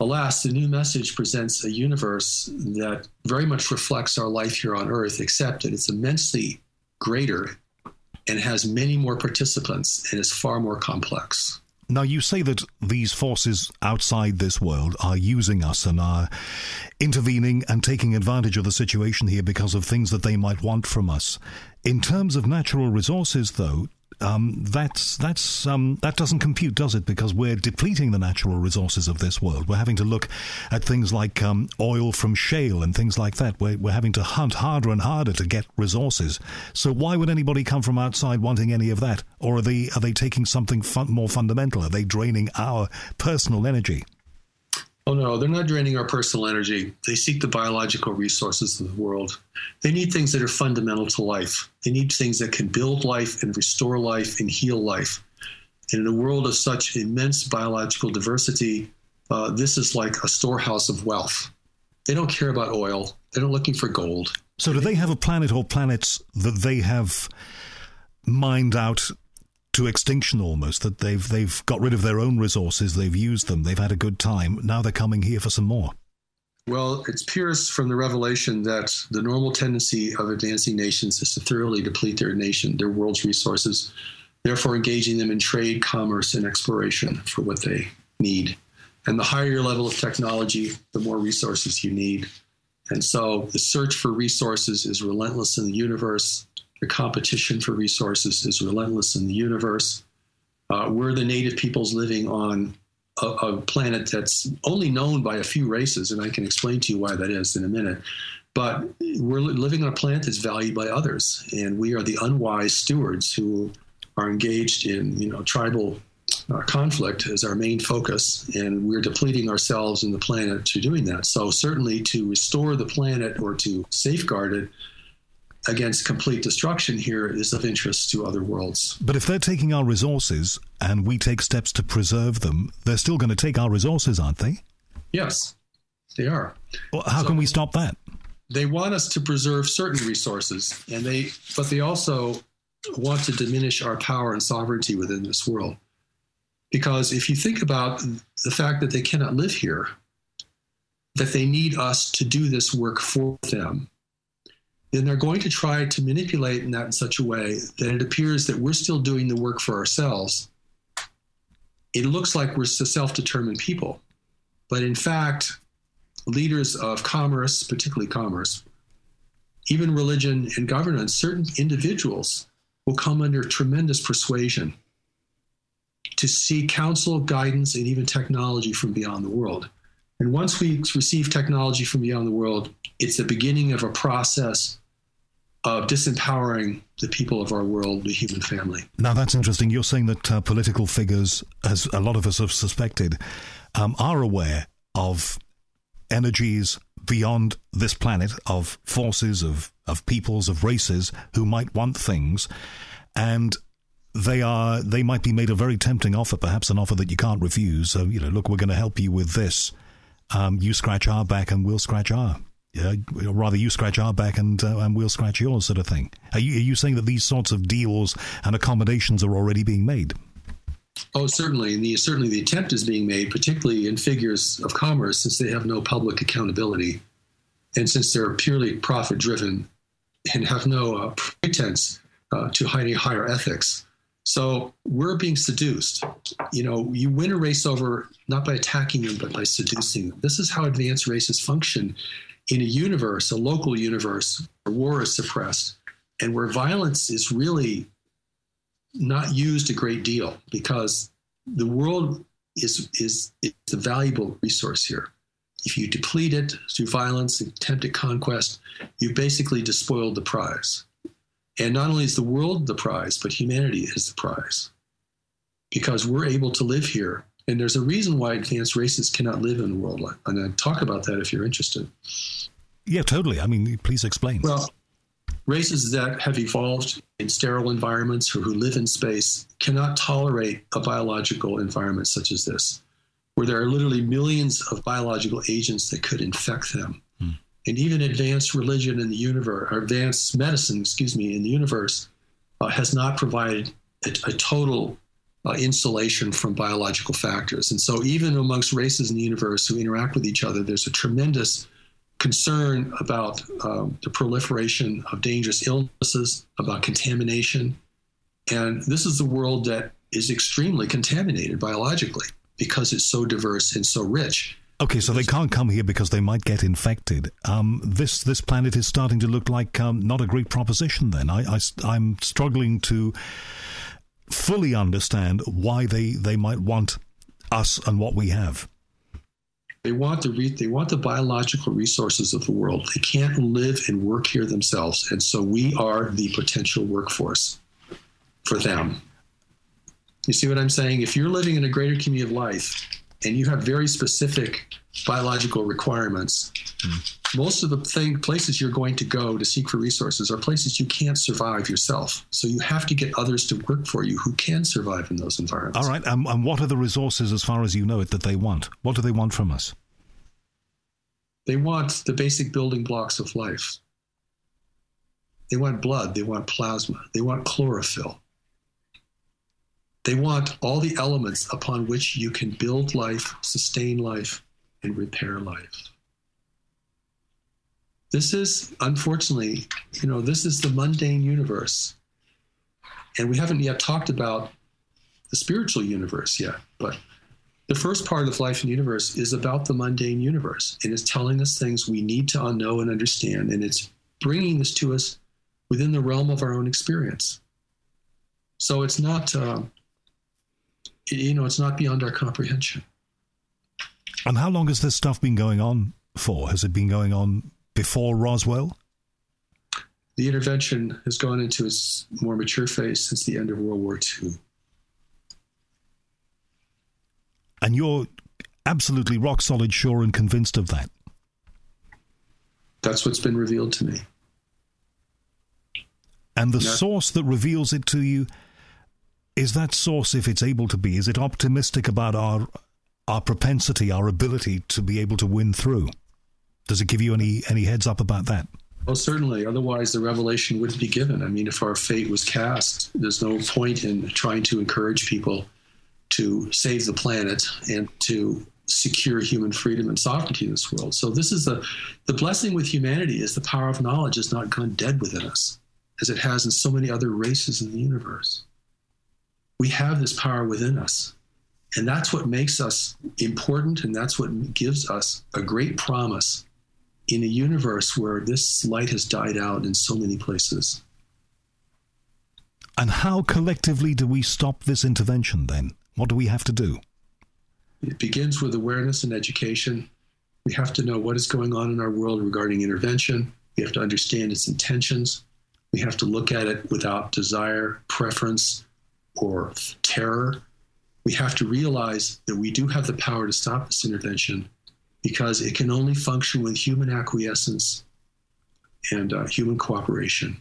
Speaker 2: Alas, the new message presents a universe that very much reflects our life here on Earth, except that it's immensely greater and has many more participants and is far more complex.
Speaker 1: Now, you say that these forces outside this world are using us and are intervening and taking advantage of the situation here because of things that they might want from us. In terms of natural resources, though, Um, that's that's um, that doesn't compute, does it? Because we're depleting the natural resources of this world. We're having to look at things like um, oil from shale and things like that. We're, we're having to hunt harder and harder to get resources. So why would anybody come from outside wanting any of that? Or are they are they taking something fun, more fundamental? Are they draining our personal energy?
Speaker 2: Oh, no, they're not draining our personal energy. They seek the biological resources of the world. They need things that are fundamental to life. They need things that can build life and restore life and heal life. And in a world of such immense biological diversity, uh, this is like a storehouse of wealth. They don't care about oil. They're not looking for gold.
Speaker 1: So do they have a planet or planets that they have mined out to extinction almost, that they've they've got rid of their own resources, they've used them, they've had a good time, now they're coming here for some more?
Speaker 2: Well, it appears from the revelation that the normal tendency of advancing nations is to thoroughly deplete their nation, their world's resources, therefore engaging them in trade, commerce, and exploration for what they need. And the higher your level of technology, the more resources you need. And so the search for resources is relentless in the universe. The competition for resources is relentless in the universe. Uh, we're the native peoples living on a, a planet that's only known by a few races, and I can explain to you why that is in a minute. But we're living on a planet that's valued by others, and we are the unwise stewards who are engaged in, you know, tribal uh, conflict as our main focus, and we're depleting ourselves and the planet to doing that. So certainly to restore the planet or to safeguard it against complete destruction here is of interest to other worlds.
Speaker 1: But if they're taking our resources and we take steps to preserve them, they're still going to take our resources, aren't they?
Speaker 2: Yes, they are.
Speaker 1: Well, how so can we stop that?
Speaker 2: They want us to preserve certain resources, and they, but they also want to diminish our power and sovereignty within this world. Because if you think about the fact that they cannot live here, that they need us to do this work for them, then they're going to try to manipulate that in such a way that it appears that we're still doing the work for ourselves. It looks like we're a self-determined people. But in fact, leaders of commerce, particularly commerce, even religion and governance, certain individuals will come under tremendous persuasion to seek counsel, guidance, and even technology from beyond the world. And once we receive technology from beyond the world, it's the beginning of a process of disempowering the people of our world, the human family.
Speaker 1: Now, that's interesting. You're saying that uh, political figures, as a lot of us have suspected, um, are aware of energies beyond this planet, of forces, of, of peoples, of races who might want things, and they are they might be made a very tempting offer, perhaps an offer that you can't refuse. So, you know, look, we're going to help you with this. Um, you scratch our back and we'll scratch our. Yeah, or rather, you scratch our back and uh, and we'll scratch yours, sort of thing. Are you, are you saying that these sorts of deals and accommodations are already being made?
Speaker 2: Oh, certainly. And the, certainly the attempt is being made, particularly in figures of commerce, since they have no public accountability. And since they're purely profit-driven and have no uh, pretense uh, to any higher ethics. So we're being seduced. You know, you win a race over not by attacking them, but by seducing them. This is how advanced races function in a universe, a local universe, where war is suppressed and where violence is really not used a great deal, because the world is is is a valuable resource here. If you deplete it through violence, attempt at conquest, you've basically despoiled the prize. And not only is the world the prize, but humanity is the prize, because we're able to live here. And there's a reason why advanced races cannot live in a world like, and I'll talk about that if you're interested.
Speaker 1: Yeah, totally. I mean, please explain.
Speaker 2: Well, races that have evolved in sterile environments or who live in space cannot tolerate a biological environment such as this, where there are literally millions of biological agents that could infect them. Hmm. And even advanced religion in the universe, or advanced medicine, excuse me, in the universe, uh, has not provided a, a total uh, insulation from biological factors. And so even amongst races in the universe who interact with each other, there's a tremendous concern about um, the proliferation of dangerous illnesses, about contamination. And this is a world that is extremely contaminated biologically because it's so diverse and so rich.
Speaker 1: Okay, so they can't come here because they might get infected. Um, this this planet is starting to look like um, not a great proposition then. I, I, I'm struggling to fully understand why they, they might want us and what we have.
Speaker 2: They want the re- they want the biological resources of the world. They can't live and work here themselves, and so we are the potential workforce for them. You see what I'm saying? If you're living in a greater community of life and you have very specific biological requirements, mm. most of the thing, places you're going to go to seek for resources are places you can't survive yourself. So you have to get others to work for you who can survive in those environments.
Speaker 1: All right. Um, and what are the resources, as far as you know it, that they want? What do they want from us?
Speaker 2: They want the basic building blocks of life. They want blood. They want plasma. They want chlorophyll. They want all the elements upon which you can build life, sustain life, and repair life. This is, unfortunately, you know, this is the mundane universe. And we haven't yet talked about the spiritual universe yet, but the first part of life in the universe is about the mundane universe, and it's telling us things we need to know and understand, and it's bringing this to us within the realm of our own experience. So it's not, uh, you know, it's not beyond our comprehension.
Speaker 1: And how long has this stuff been going on for? Has it been going on before Roswell?
Speaker 2: The intervention has gone into its more mature phase since the end of World War Two.
Speaker 1: And you're absolutely rock solid, sure, and convinced of that?
Speaker 2: That's what's been revealed to me.
Speaker 1: And the Not- source that reveals it to you, is that source, if it's able to be, is it optimistic about our our propensity, our ability to be able to win through? Does it give you any, any heads up about that?
Speaker 2: Oh, certainly. Otherwise, the revelation wouldn't be given. I mean, if our fate was cast, there's no point in trying to encourage people to save the planet and to secure human freedom and sovereignty in this world. So this is the, the blessing with humanity is the power of knowledge has not gone dead within us, as it has in so many other races in the universe. We have this power within us. And that's what makes us important, and that's what gives us a great promise in a universe where this light has died out in so many places.
Speaker 1: And how collectively do we stop this intervention then? What do we have to do?
Speaker 2: It begins with awareness and education. We have to know what is going on in our world regarding intervention. We have to understand its intentions. We have to look at it without desire, preference, or terror. We have to realize that we do have the power to stop this intervention because it can only function with human acquiescence and uh, human cooperation.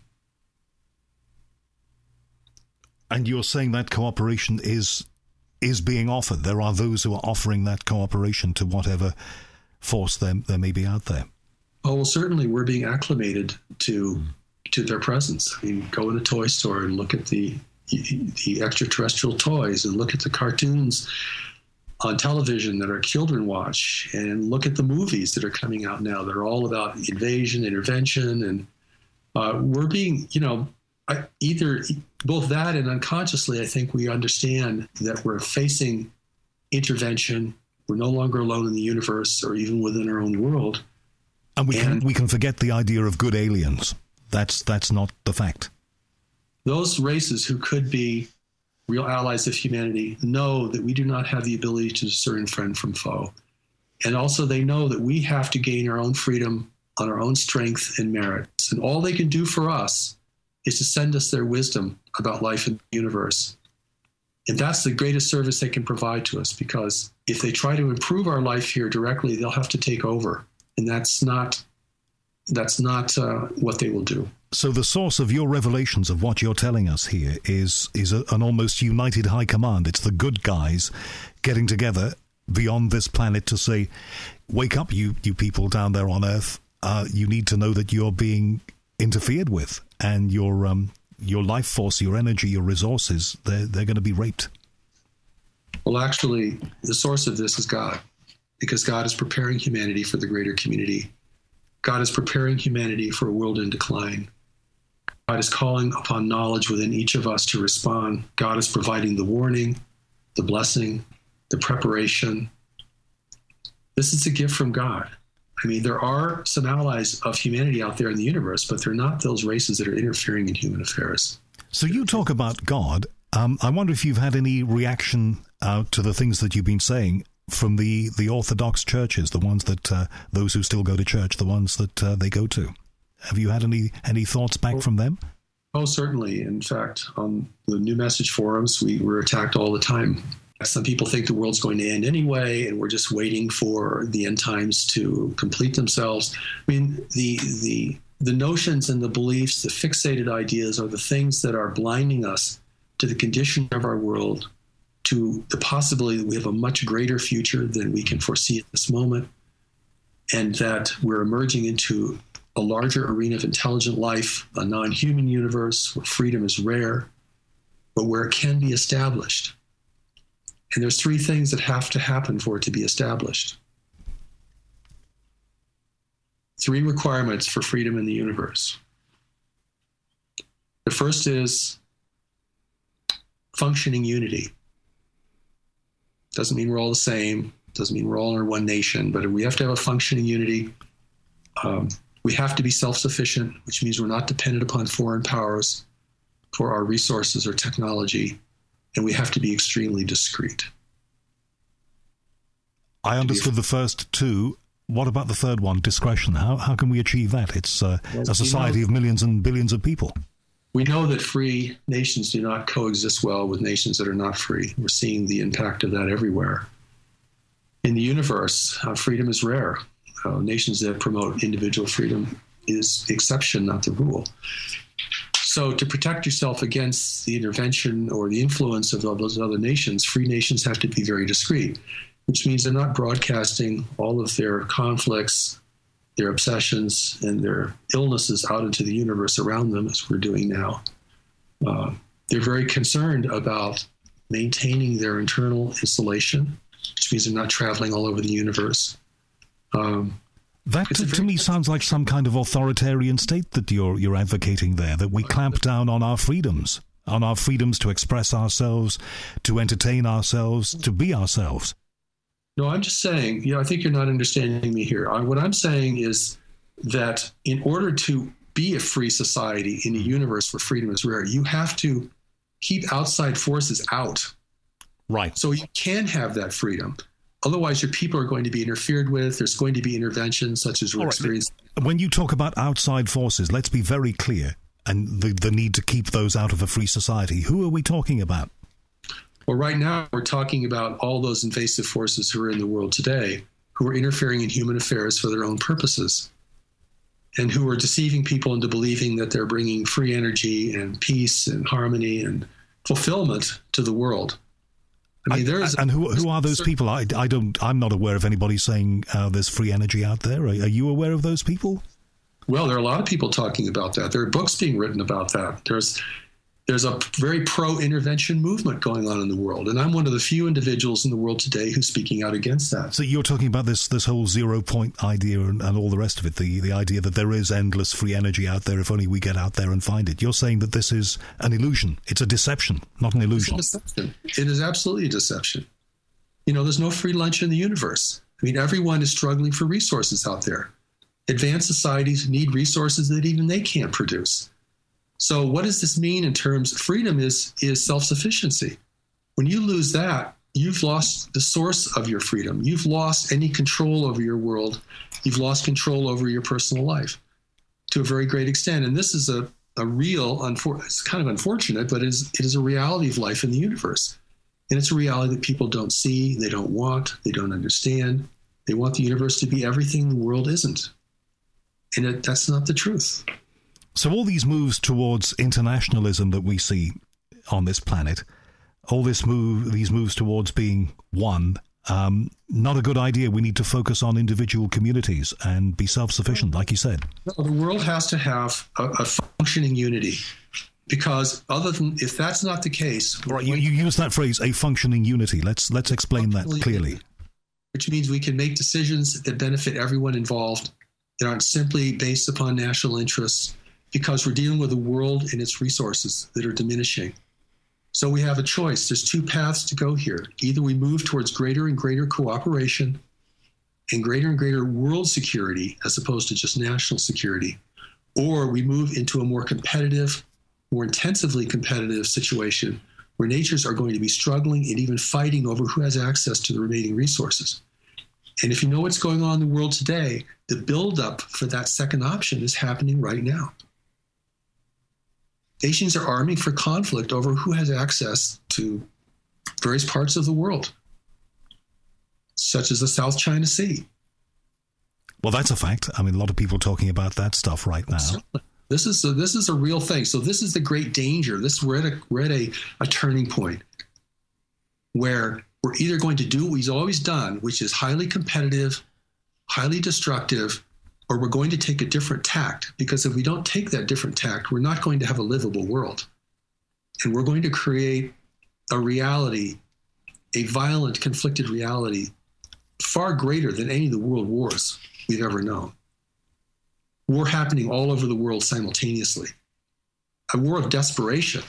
Speaker 1: And you're saying that cooperation is is being offered. There are those who are offering that cooperation to whatever force there, there may be out there.
Speaker 2: Oh, well, certainly we're being acclimated to mm. to their presence. I mean, go in a toy store and look at the the extraterrestrial toys and look at the cartoons on television that our children watch and look at the movies that are coming out now that are all about invasion, intervention, and uh, we're being, you know, I, either both that and unconsciously, I think we understand that we're facing intervention. We're no longer alone in the universe or even within our own world.
Speaker 1: And we and, can we can forget the idea of good aliens. That's that's not the fact.
Speaker 2: Those races who could be real allies of humanity know that we do not have the ability to discern friend from foe. And also they know that we have to gain our own freedom on our own strength and merits. And all they can do for us is to send us their wisdom about life in the universe. And that's the greatest service they can provide to us, because if they try to improve our life here directly, they'll have to take over. And that's not, that's not uh, what they will do.
Speaker 1: So the source of your revelations of what you're telling us here is is a, an almost united high command. It's the good guys getting together beyond this planet to say, wake up, you, you people down there on Earth. Uh, you need to know that you're being interfered with, and your um, your life force, your energy, your resources, they're, they're going to be raped.
Speaker 2: Well, actually, the source of this is God, because God is preparing humanity for the greater community. God is preparing humanity for a world in decline. God is calling upon knowledge within each of us to respond. God is providing the warning, the blessing, the preparation. This is a gift from God. I mean, there are some allies of humanity out there in the universe, but they're not those races that are interfering in human affairs.
Speaker 1: So you talk about God. Um, I wonder if you've had any reaction uh, to the things that you've been saying from the, the Orthodox churches, the ones that, uh, those who still go to church, the ones that uh, they go to. Have you had any, any thoughts back from them?
Speaker 2: Oh, certainly. In fact, on the New Message forums, we were attacked all the time. Some people think the world's going to end anyway, and we're just waiting for the end times to complete themselves. I mean, the the the notions and the beliefs, the fixated ideas are the things that are blinding us to the condition of our world, to the possibility that we have a much greater future than we can foresee at this moment, and that we're emerging into a larger arena of intelligent life, a non-human universe where freedom is rare, but where it can be established. And there's three things that have to happen for it to be established. Three requirements for freedom in the universe. The first is functioning unity. Doesn't mean we're all the same. Doesn't mean we're all under one nation, but we have to have a functioning unity. Um, we have to be self-sufficient, which means we're not dependent upon foreign powers for our resources or technology. And we have to be extremely discreet.
Speaker 1: I understood the first two. What about the third one, discretion? How how can we achieve that? It's uh,
Speaker 2: well,
Speaker 1: a society you know, of millions and billions of people.
Speaker 2: We know that free nations do not coexist well with nations that are not free. We're seeing the impact of that everywhere. In the universe, uh, freedom is rare. Uh, nations that promote individual freedom is the exception, not the rule. So to protect yourself against the intervention or the influence of those other nations, free nations have to be very discreet, which means they're not broadcasting all of their conflicts, their obsessions, and their illnesses out into the universe around them, as we're doing now. Uh, they're very concerned about maintaining their internal insulation, which means they're not traveling all over the universe. Um,
Speaker 1: That, to, to me, sounds like some kind of authoritarian state that you're you're advocating there, that we clamp down on our freedoms, on our freedoms to express ourselves, to entertain ourselves, to be ourselves.
Speaker 2: No, I'm just saying, you know, I think you're not understanding me here. I, what I'm saying is that in order to be a free society in a universe where freedom is rare, you have to keep outside forces out.
Speaker 1: Right.
Speaker 2: So you can have that freedom. Otherwise, your people are going to be interfered with. There's going to be interventions such as we're right. experiencing.
Speaker 1: When you talk about outside forces, let's be very clear, and the, the need to keep those out of a free society. Who are we talking about?
Speaker 2: Well, right now, we're talking about all those invasive forces who are in the world today, who are interfering in human affairs for their own purposes, and who are deceiving people into believing that they're bringing free energy and peace and harmony and fulfillment to the world. I mean, there is,
Speaker 1: and who who are those people? I, I don't. I'm not aware of anybody saying uh, there's free energy out there. Are, are you aware of those people?
Speaker 2: Well, there are a lot of people talking about that. There are books being written about that. There's there's a very pro-intervention movement going on in the world, and I'm one of the few individuals in the world today who's speaking out against that.
Speaker 1: So you're talking about this this whole zero point idea and, and all the rest of it, the, the idea that there is endless free energy out there if only we get out there and find it. You're saying that this is an illusion. It's a deception, not an illusion.
Speaker 2: It's a deception. It is absolutely a deception. You know, there's no free lunch in the universe. I mean, everyone is struggling for resources out there. Advanced societies need resources that even they can't produce. So what does this mean in terms of freedom is, is self-sufficiency. When you lose that, you've lost the source of your freedom. You've lost any control over your world. You've lost control over your personal life to a very great extent. And this is a, a real, unfor- it's kind of unfortunate, but it is, it is a reality of life in the universe. And it's a reality that people don't see, they don't want, they don't understand. They want the universe to be everything the world isn't. And it, that's not the truth.
Speaker 1: So all these moves towards internationalism that we see on this planet, all this move, these moves towards being one, um, not a good idea. We need to focus on individual communities and be self-sufficient, like you said.
Speaker 2: No, the world has to have a, a functioning unity. Because other than, if that's not the case...
Speaker 1: Right, you, you use that phrase, a functioning unity. Let's let's explain that clearly.
Speaker 2: Which means we can make decisions that benefit everyone involved, that aren't simply based upon national interests, because we're dealing with a world and its resources that are diminishing. So we have a choice. There's two paths to go here. Either we move towards greater and greater cooperation and greater and greater world security as opposed to just national security, or we move into a more competitive, more intensively competitive situation where natures are going to be struggling and even fighting over who has access to the remaining resources. And if you know what's going on in the world today, the buildup for that second option is happening right now. Nations are arming for conflict over who has access to various parts of the world, such as the South China Sea.
Speaker 1: Well, that's a fact. I mean, a lot of people talking about that stuff right now.
Speaker 2: Certainly. This is a, this is a real thing. So this is the great danger. This we're at a we're at a, a turning point where we're either going to do what we've always done, which is highly competitive, highly destructive, or we're going to take a different tact. Because if we don't take that different tact, we're not going to have a livable world, and we're going to create a reality, a violent, conflicted reality, far greater than any of the world wars we've ever known. War happening all over the world simultaneously. A war of desperation.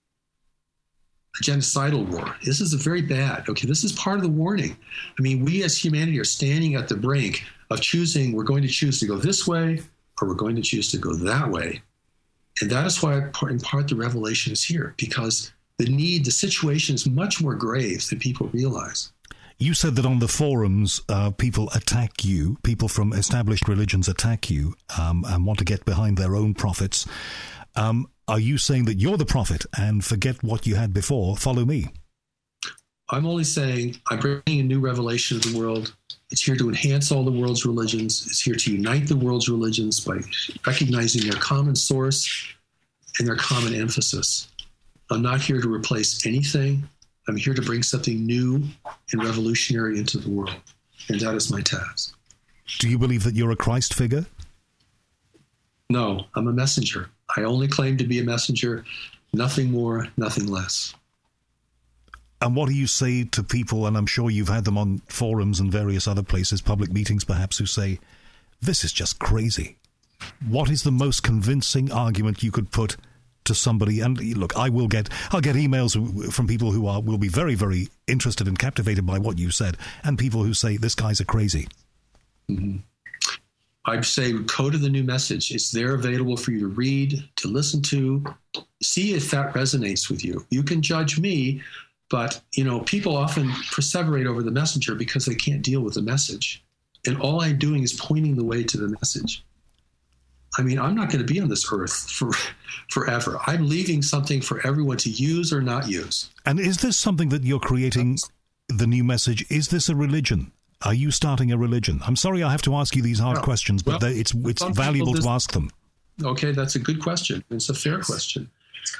Speaker 2: A genocidal war. This is a very bad. Okay, this is part of the warning. I mean, we as humanity are standing at the brink of choosing, we're going to choose to go this way, or we're going to choose to go that way. And that is why, in part, the revelation is here, because the need, the situation is much more grave than people realize.
Speaker 1: You said that on the forums, uh, people attack you, people from established religions attack you um, and want to get behind their own prophets. Um, are you saying that you're the prophet and forget what you had before, follow me?
Speaker 2: I'm only saying I'm bringing a new revelation of the world. It's here to enhance all the world's religions. It's here to unite the world's religions by recognizing their common source and their common emphasis. I'm not here to replace anything. I'm here to bring something new and revolutionary into the world, and that is my task.
Speaker 1: Do you believe that you're a Christ figure?
Speaker 2: No, I'm a messenger. I only claim to be a messenger, nothing more, nothing less.
Speaker 1: And what do you say to people, and I'm sure you've had them on forums and various other places, public meetings perhaps, who say, this is just crazy? What is the most convincing argument you could put to somebody? And look, I will get, I'll get emails from people who are will be very, very interested and captivated by what you said, and people who say this guy's a crazy.
Speaker 2: Mm-hmm. I'd say go to the new message. It's there available for you to read, to listen to, see if that resonates with you. You can judge me, but you know, people often perseverate over the messenger because they can't deal with the message. And all I'm doing is pointing the way to the message. I mean, I'm not going to be on this earth for forever. I'm leaving something for everyone to use or not use.
Speaker 1: And is this something that you're creating, the new message? Is this a religion? Are you starting a religion? I'm sorry I have to ask you these hard no. questions, but well, it's it's valuable to ask them.
Speaker 2: Okay, that's a good question. It's a fair question.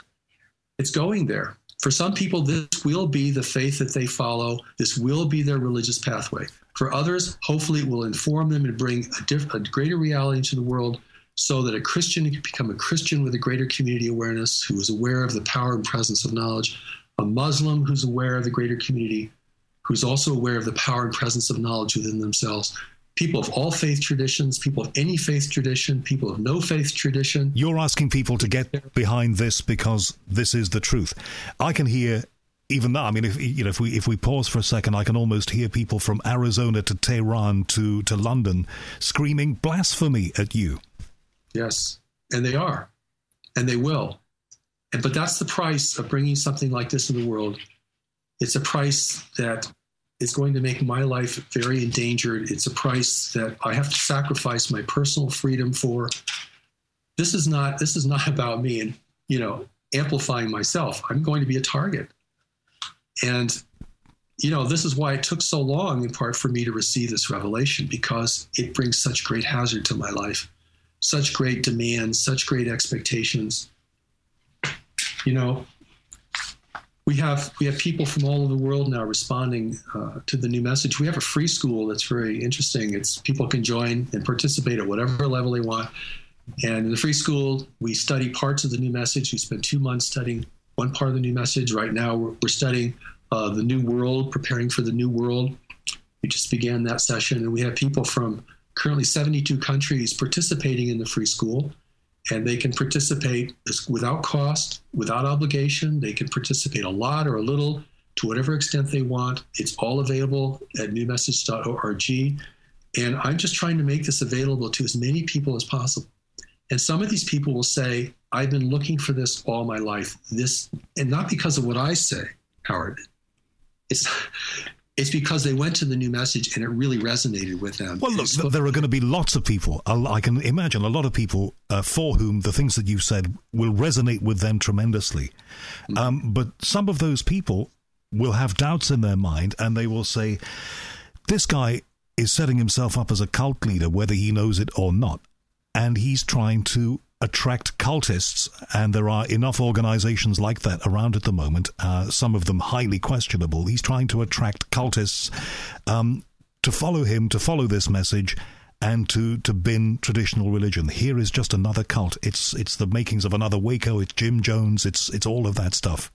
Speaker 2: It's going there. For some people, this will be the faith that they follow. This will be their religious pathway. For others, hopefully it will inform them and bring a, diff- a greater reality into the world, so that a Christian can become a Christian with a greater community awareness, who is aware of the power and presence of knowledge, a Muslim who's aware of the greater community, who's also aware of the power and presence of knowledge within themselves. People of all faith traditions, people of any faith tradition, people of no faith tradition.
Speaker 1: You're asking people to get behind this because this is the truth. I can hear, even now, I mean, if you know, if we if we pause for a second, I can almost hear people from Arizona to Tehran to, to London screaming blasphemy at you.
Speaker 2: Yes, and they are, and they will. And, but that's the price of bringing something like this in the world. It's a price that is going to make my life very endangered. It's a price that I have to sacrifice my personal freedom for. This is not, this is not about me and, you know, amplifying myself. I'm going to be a target. And, you know, this is why it took so long, in part, for me to receive this revelation, because it brings such great hazard to my life. Such great demands, such great expectations. You know, we have we have people from all over the world now responding uh, to the new message. We have a free school that's very interesting. It's people can join and participate at whatever level they want. And in the free school, we study parts of the new message. We spend two months studying one part of the new message. Right now, we're, we're studying uh, the new world, preparing for the new world. We just began that session, and we have people from currently seventy-two countries participating in the free school, and they can participate without cost, without obligation. They can participate a lot or a little to whatever extent they want. It's all available at new message dot org. And I'm just trying to make this available to as many people as possible. And some of these people will say, I've been looking for this all my life. This, and not because of what I say, Howard. It's it's because they went to the new message and it really resonated with them.
Speaker 1: Well, look, there are going to be lots of people. I can imagine a lot of people uh, for whom the things that you said will resonate with them tremendously. Mm-hmm. Um, but some of those people will have doubts in their mind, and they will say, this guy is setting himself up as a cult leader, whether he knows it or not. And he's trying to attract cultists, and there are enough organizations like that around at the moment, uh, some of them highly questionable. He's trying to attract cultists um, to follow him, to follow this message, and to, to bin traditional religion. Here is just another cult. It's it's the makings of another Waco. It's Jim Jones. It's it's all of that stuff.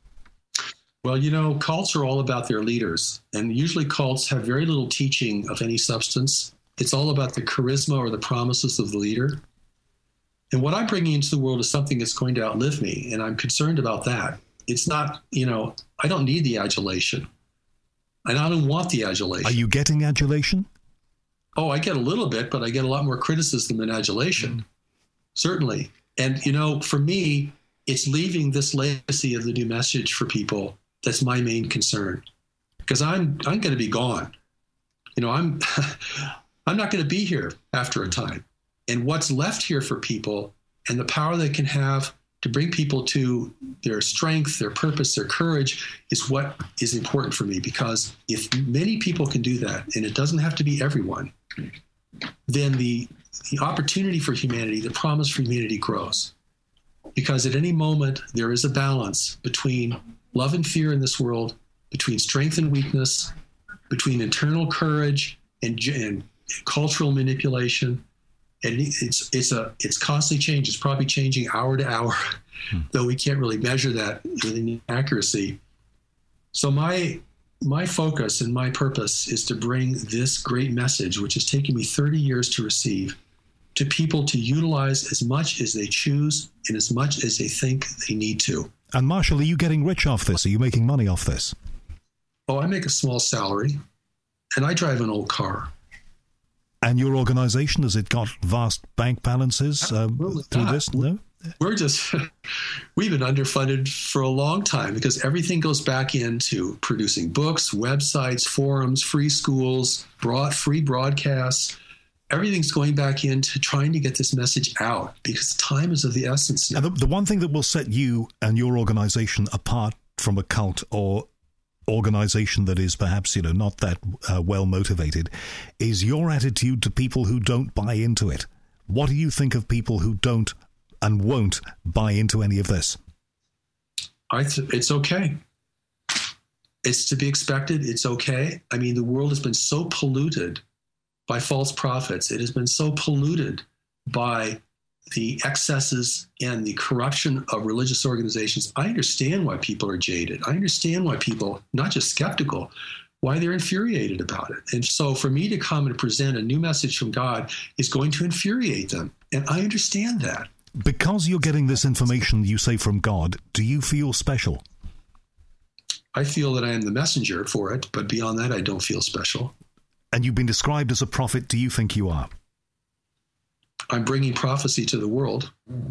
Speaker 2: Well, you know, cults are all about their leaders, and usually cults have very little teaching of any substance. It's all about the charisma or the promises of the leader. And what I'm bringing into the world is something that's going to outlive me, and I'm concerned about that. It's not, you know, I don't need the adulation, and I don't want the adulation.
Speaker 1: Are you getting adulation?
Speaker 2: Oh, I get a little bit, but I get a lot more criticism than adulation, mm. certainly. And, you know, for me, it's leaving this legacy of the new message for people. That's my main concern, because I'm I'm going to be gone. You know, I'm I'm not going to be here after a time. And what's left here for people and the power they can have to bring people to their strength, their purpose, their courage is what is important for me. Because if many people can do that, and it doesn't have to be everyone, then the the opportunity for humanity, the promise for humanity grows. Because at any moment, there is a balance between love and fear in this world, between strength and weakness, between internal courage and, and cultural manipulation. And it's it's a it's constantly changing. It's probably changing hour to hour, hmm. though we can't really measure that with any accuracy. So my my focus and my purpose is to bring this great message, which has taken me thirty years to receive, to people to utilize as much as they choose and as much as they think they need to.
Speaker 1: And Marshall, are you getting rich off this? Are you making money off this?
Speaker 2: Oh, I make a small salary, and I drive an old car.
Speaker 1: And your organization, has it got vast bank balances um, through this? No?
Speaker 2: We're just, we've been underfunded for a long time because everything goes back into producing books, websites, forums, free schools, broad, free broadcasts. Everything's going back into trying to get this message out because time is of the essence now.
Speaker 1: And the, the one thing that will set you and your organization apart from a cult or organization that is perhaps, you know, not that uh, well motivated is your attitude to people who don't buy into it. What do you think of people who don't and won't buy into any of this?
Speaker 2: I th- it's okay. It's to be expected. It's okay. I mean, the world has been so polluted by false prophets. It has been so polluted by the excesses and the corruption of religious organizations. I understand why people are jaded. I understand why people, not just skeptical, why they're infuriated about it. And so for me to come and present a new message from God is going to infuriate them. And I understand that.
Speaker 1: Because you're getting this information, you say, from God, do you feel special?
Speaker 2: I feel that I am the messenger for it, but beyond that, I don't feel special.
Speaker 1: And you've been described as a prophet. Do you think you are?
Speaker 2: I'm bringing prophecy to the world.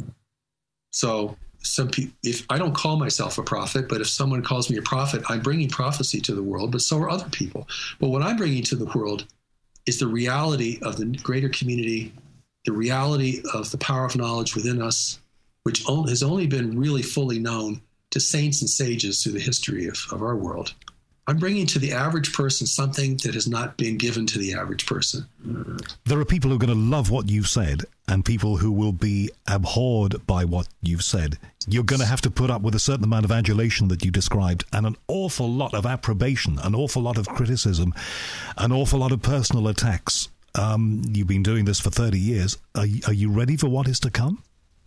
Speaker 2: So some pe- if I don't call myself a prophet, but if someone calls me a prophet, I'm bringing prophecy to the world, but so are other people. But what I'm bringing to the world is the reality of the greater community, the reality of the power of knowledge within us, which only, has only been really fully known to saints and sages through the history of, of our world. I'm bringing to the average person something that has not been given to the average person.
Speaker 1: There are people who are going to love what you've said and people who will be abhorred by what you've said. You're going to have to put up with a certain amount of adulation that you described and an awful lot of approbation, an awful lot of criticism, an awful lot of personal attacks. Um, you've been doing this for thirty years. Are, are you ready for what is to come?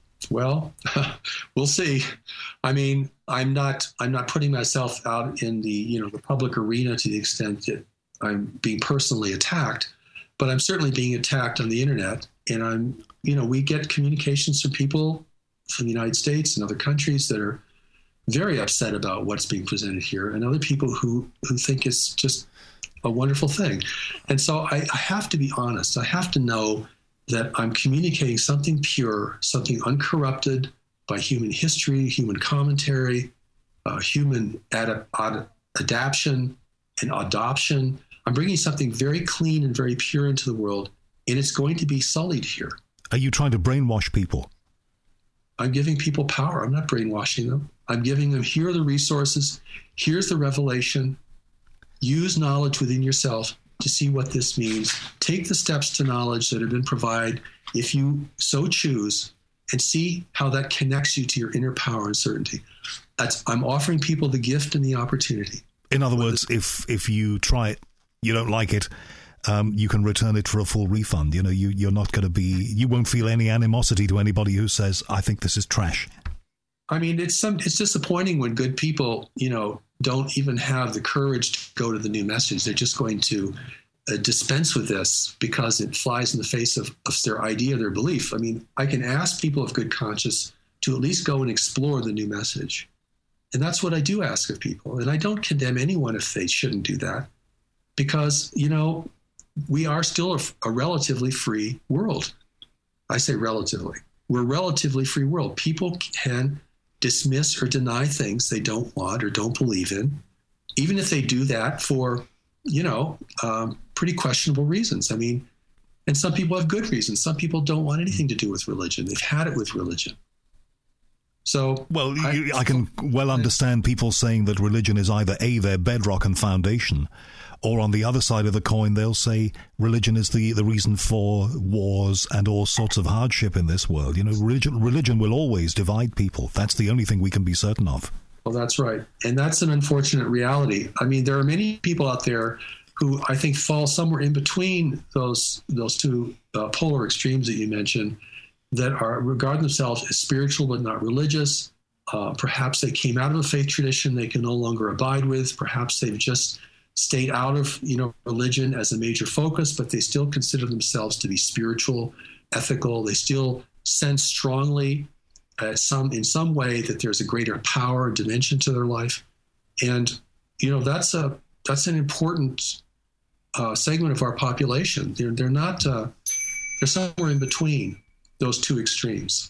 Speaker 2: Well, we'll see. I mean, I'm not I'm not putting myself out in the, you know, the public arena to the extent that I'm being personally attacked, but I'm certainly being attacked on the internet. And I'm, you know, we get communications from people from the United States and other countries that are very upset about what's being presented here, and other people who, who think it's just a wonderful thing. And so I, I have to be honest. I have to know that I'm communicating something pure, something uncorrupted by human history, human commentary, uh, human ad- ad- adaptation and adoption. I'm bringing something very clean and very pure into the world, and it's going to be sullied here.
Speaker 1: Are you trying to brainwash people?
Speaker 2: I'm giving people power. I'm not brainwashing them. I'm giving them, here are the resources. Here's the revelation. Use knowledge within yourself to see what this means. Take the steps to knowledge that have been provided, if you so choose, and see how that connects you to your inner power and certainty. That's, I'm offering people the gift and the opportunity.
Speaker 1: In other words, if if you try it, you don't like it, um, you can return it for a full refund. You know, you, you're not going to be, you won't feel any animosity to anybody who says, I think this is trash.
Speaker 2: I mean, it's some, it's disappointing when good people, you know, don't even have the courage to go to the new message. They're just going to uh, dispense with this because it flies in the face of, of their idea, their belief. I mean, I can ask people of good conscience to at least go and explore the new message. And that's what I do ask of people. And I don't condemn anyone if they shouldn't do that, because, you know, we are still a, a relatively free world. I say relatively. We're a relatively free world. People can dismiss or deny things they don't want or don't believe in, even if they do that for, you know, um, pretty questionable reasons. I mean, and some people have good reasons. Some people don't want anything to do with religion. They've had it with religion. So,
Speaker 1: well, I, I can well understand people saying that religion is either A, their bedrock and foundation, or on the other side of the coin, they'll say religion is the, the reason for wars and all sorts of hardship in this world. You know, religion religion will always divide people. That's the only thing we can be certain of.
Speaker 2: Well, that's right. And that's an unfortunate reality. I mean, there are many people out there who I think fall somewhere in between those those two uh, polar extremes that you mentioned, that are regard themselves as spiritual but not religious. Uh, perhaps they came out of a faith tradition they can no longer abide with. Perhaps they've just stayed out of, you know, religion as a major focus, but they still consider themselves to be spiritual, ethical. They still sense strongly uh, some in some way that there's a greater power dimension to their life. And, you know, that's a that's an important uh, segment of our population. They're, they're not, uh, they're somewhere in between those two extremes.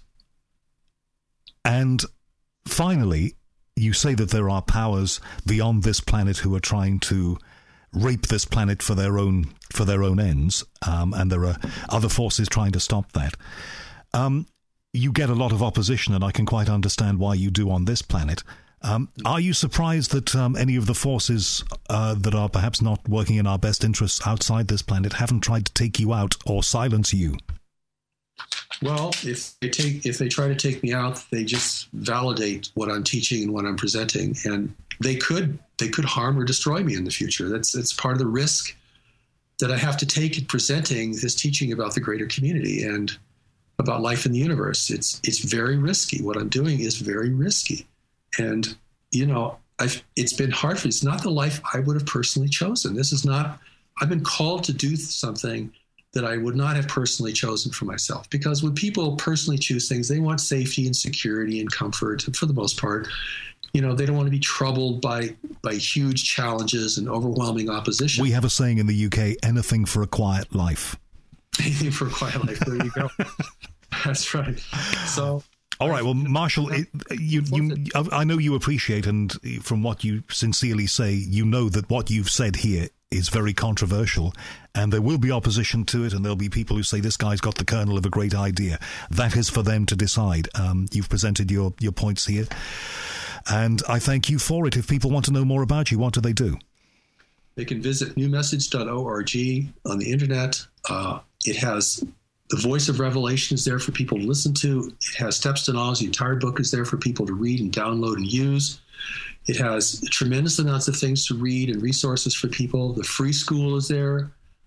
Speaker 1: And finally, you say that there are powers beyond this planet who are trying to rape this planet for their own for their own ends, um, and there are other forces trying to stop that. Um, you get a lot of opposition, and I can quite understand why you do on this planet. Um, are you surprised that um, any of the forces uh, that are perhaps not working in our best interests outside this planet haven't tried to take you out or silence you?
Speaker 2: Well, if they take if they try to take me out, they just validate what I'm teaching and what I'm presenting, and they could they could harm or destroy me in the future. That's that's part of the risk that I have to take in presenting this teaching about the greater community and about life in the universe. It's it's very risky. What I'm doing is very risky, and you know, I've it's been hard for me. It's not the life I would have personally chosen. This is not. I've been called to do something that I would not have personally chosen for myself. Because when people personally choose things, they want safety and security and comfort. And for the most part, you know, they don't want to be troubled by by huge challenges and overwhelming opposition.
Speaker 1: We have a saying in the U K, anything for a quiet life.
Speaker 2: Anything for a quiet life. There you go. That's right. So...
Speaker 1: All right. Well, Marshall, it, you, you, I know you appreciate, and from what you sincerely say, you know that what you've said here is very controversial, and there will be opposition to it, and there'll be people who say this guy's got the kernel of a great idea. That is for them to decide. Um, you've presented your, your points here, and I thank you for it. If people want to know more about you, what do they do?
Speaker 2: They can visit new message dot org on the internet. Uh, it has... The Voice of Revelation is there for people to listen to. It has Steps to Knowledge. The entire book is there for people to read and download and use. It has tremendous amounts of things to read and resources for people. The free school is there.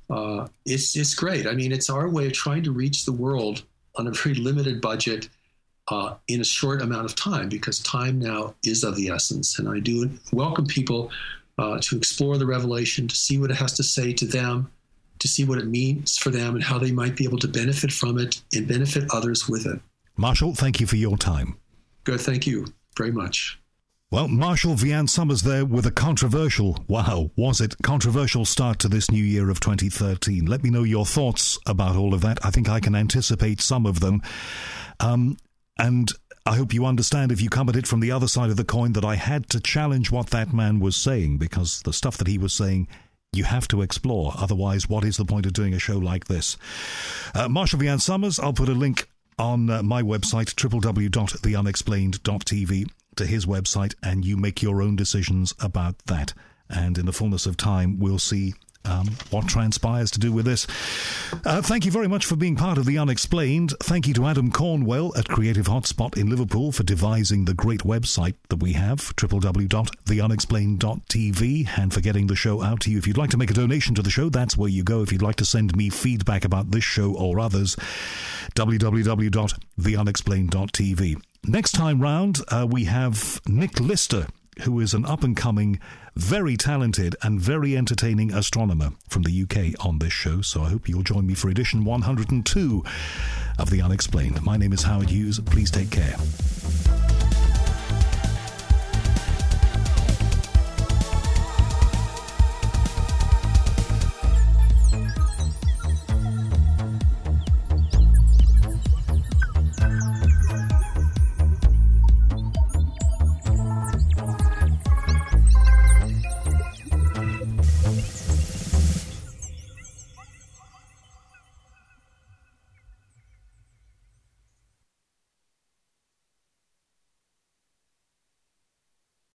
Speaker 2: uh, it's it's great. I mean, it's our way of trying to reach the world on a very limited budget uh, in a short amount of time, because time now is of the essence. And I do welcome people uh, to explore the revelation, to see what it has to say to them, to see what it means for them and how they might be able to benefit from it and benefit others with it.
Speaker 1: Marshall, thank you for your time.
Speaker 2: Good. Thank you very much.
Speaker 1: Well, Marshall Vian Summers there with a controversial, wow, was it, controversial start to this new year of twenty thirteen. Let me know your thoughts about all of that. I think I can anticipate some of them. Um, and I hope you understand, if you come at it from the other side of the coin, that I had to challenge what that man was saying, because the stuff that he was saying, you have to explore. Otherwise, what is the point of doing a show like this? Uh, Marshall Vian Summers, I'll put a link on uh, my website, w w w dot the unexplained dot t v, to his website, and you make your own decisions about that. And in the fullness of time, we'll see um, what transpires to do with this. Uh, thank you very much for being part of The Unexplained. Thank you to Adam Cornwell at Creative Hotspot in Liverpool for devising the great website that we have, w w w dot the unexplained dot t v, and for getting the show out to you. If you'd like to make a donation to the show, that's where you go. If you'd like to send me feedback about this show or others, w w w dot the unexplained dot t v. Next time round, uh, we have Nick Lister, who is an up-and-coming, very talented and very entertaining astronomer from the U K on this show. So I hope you'll join me for edition one hundred two of The Unexplained. My name is Howard Hughes. Please take care.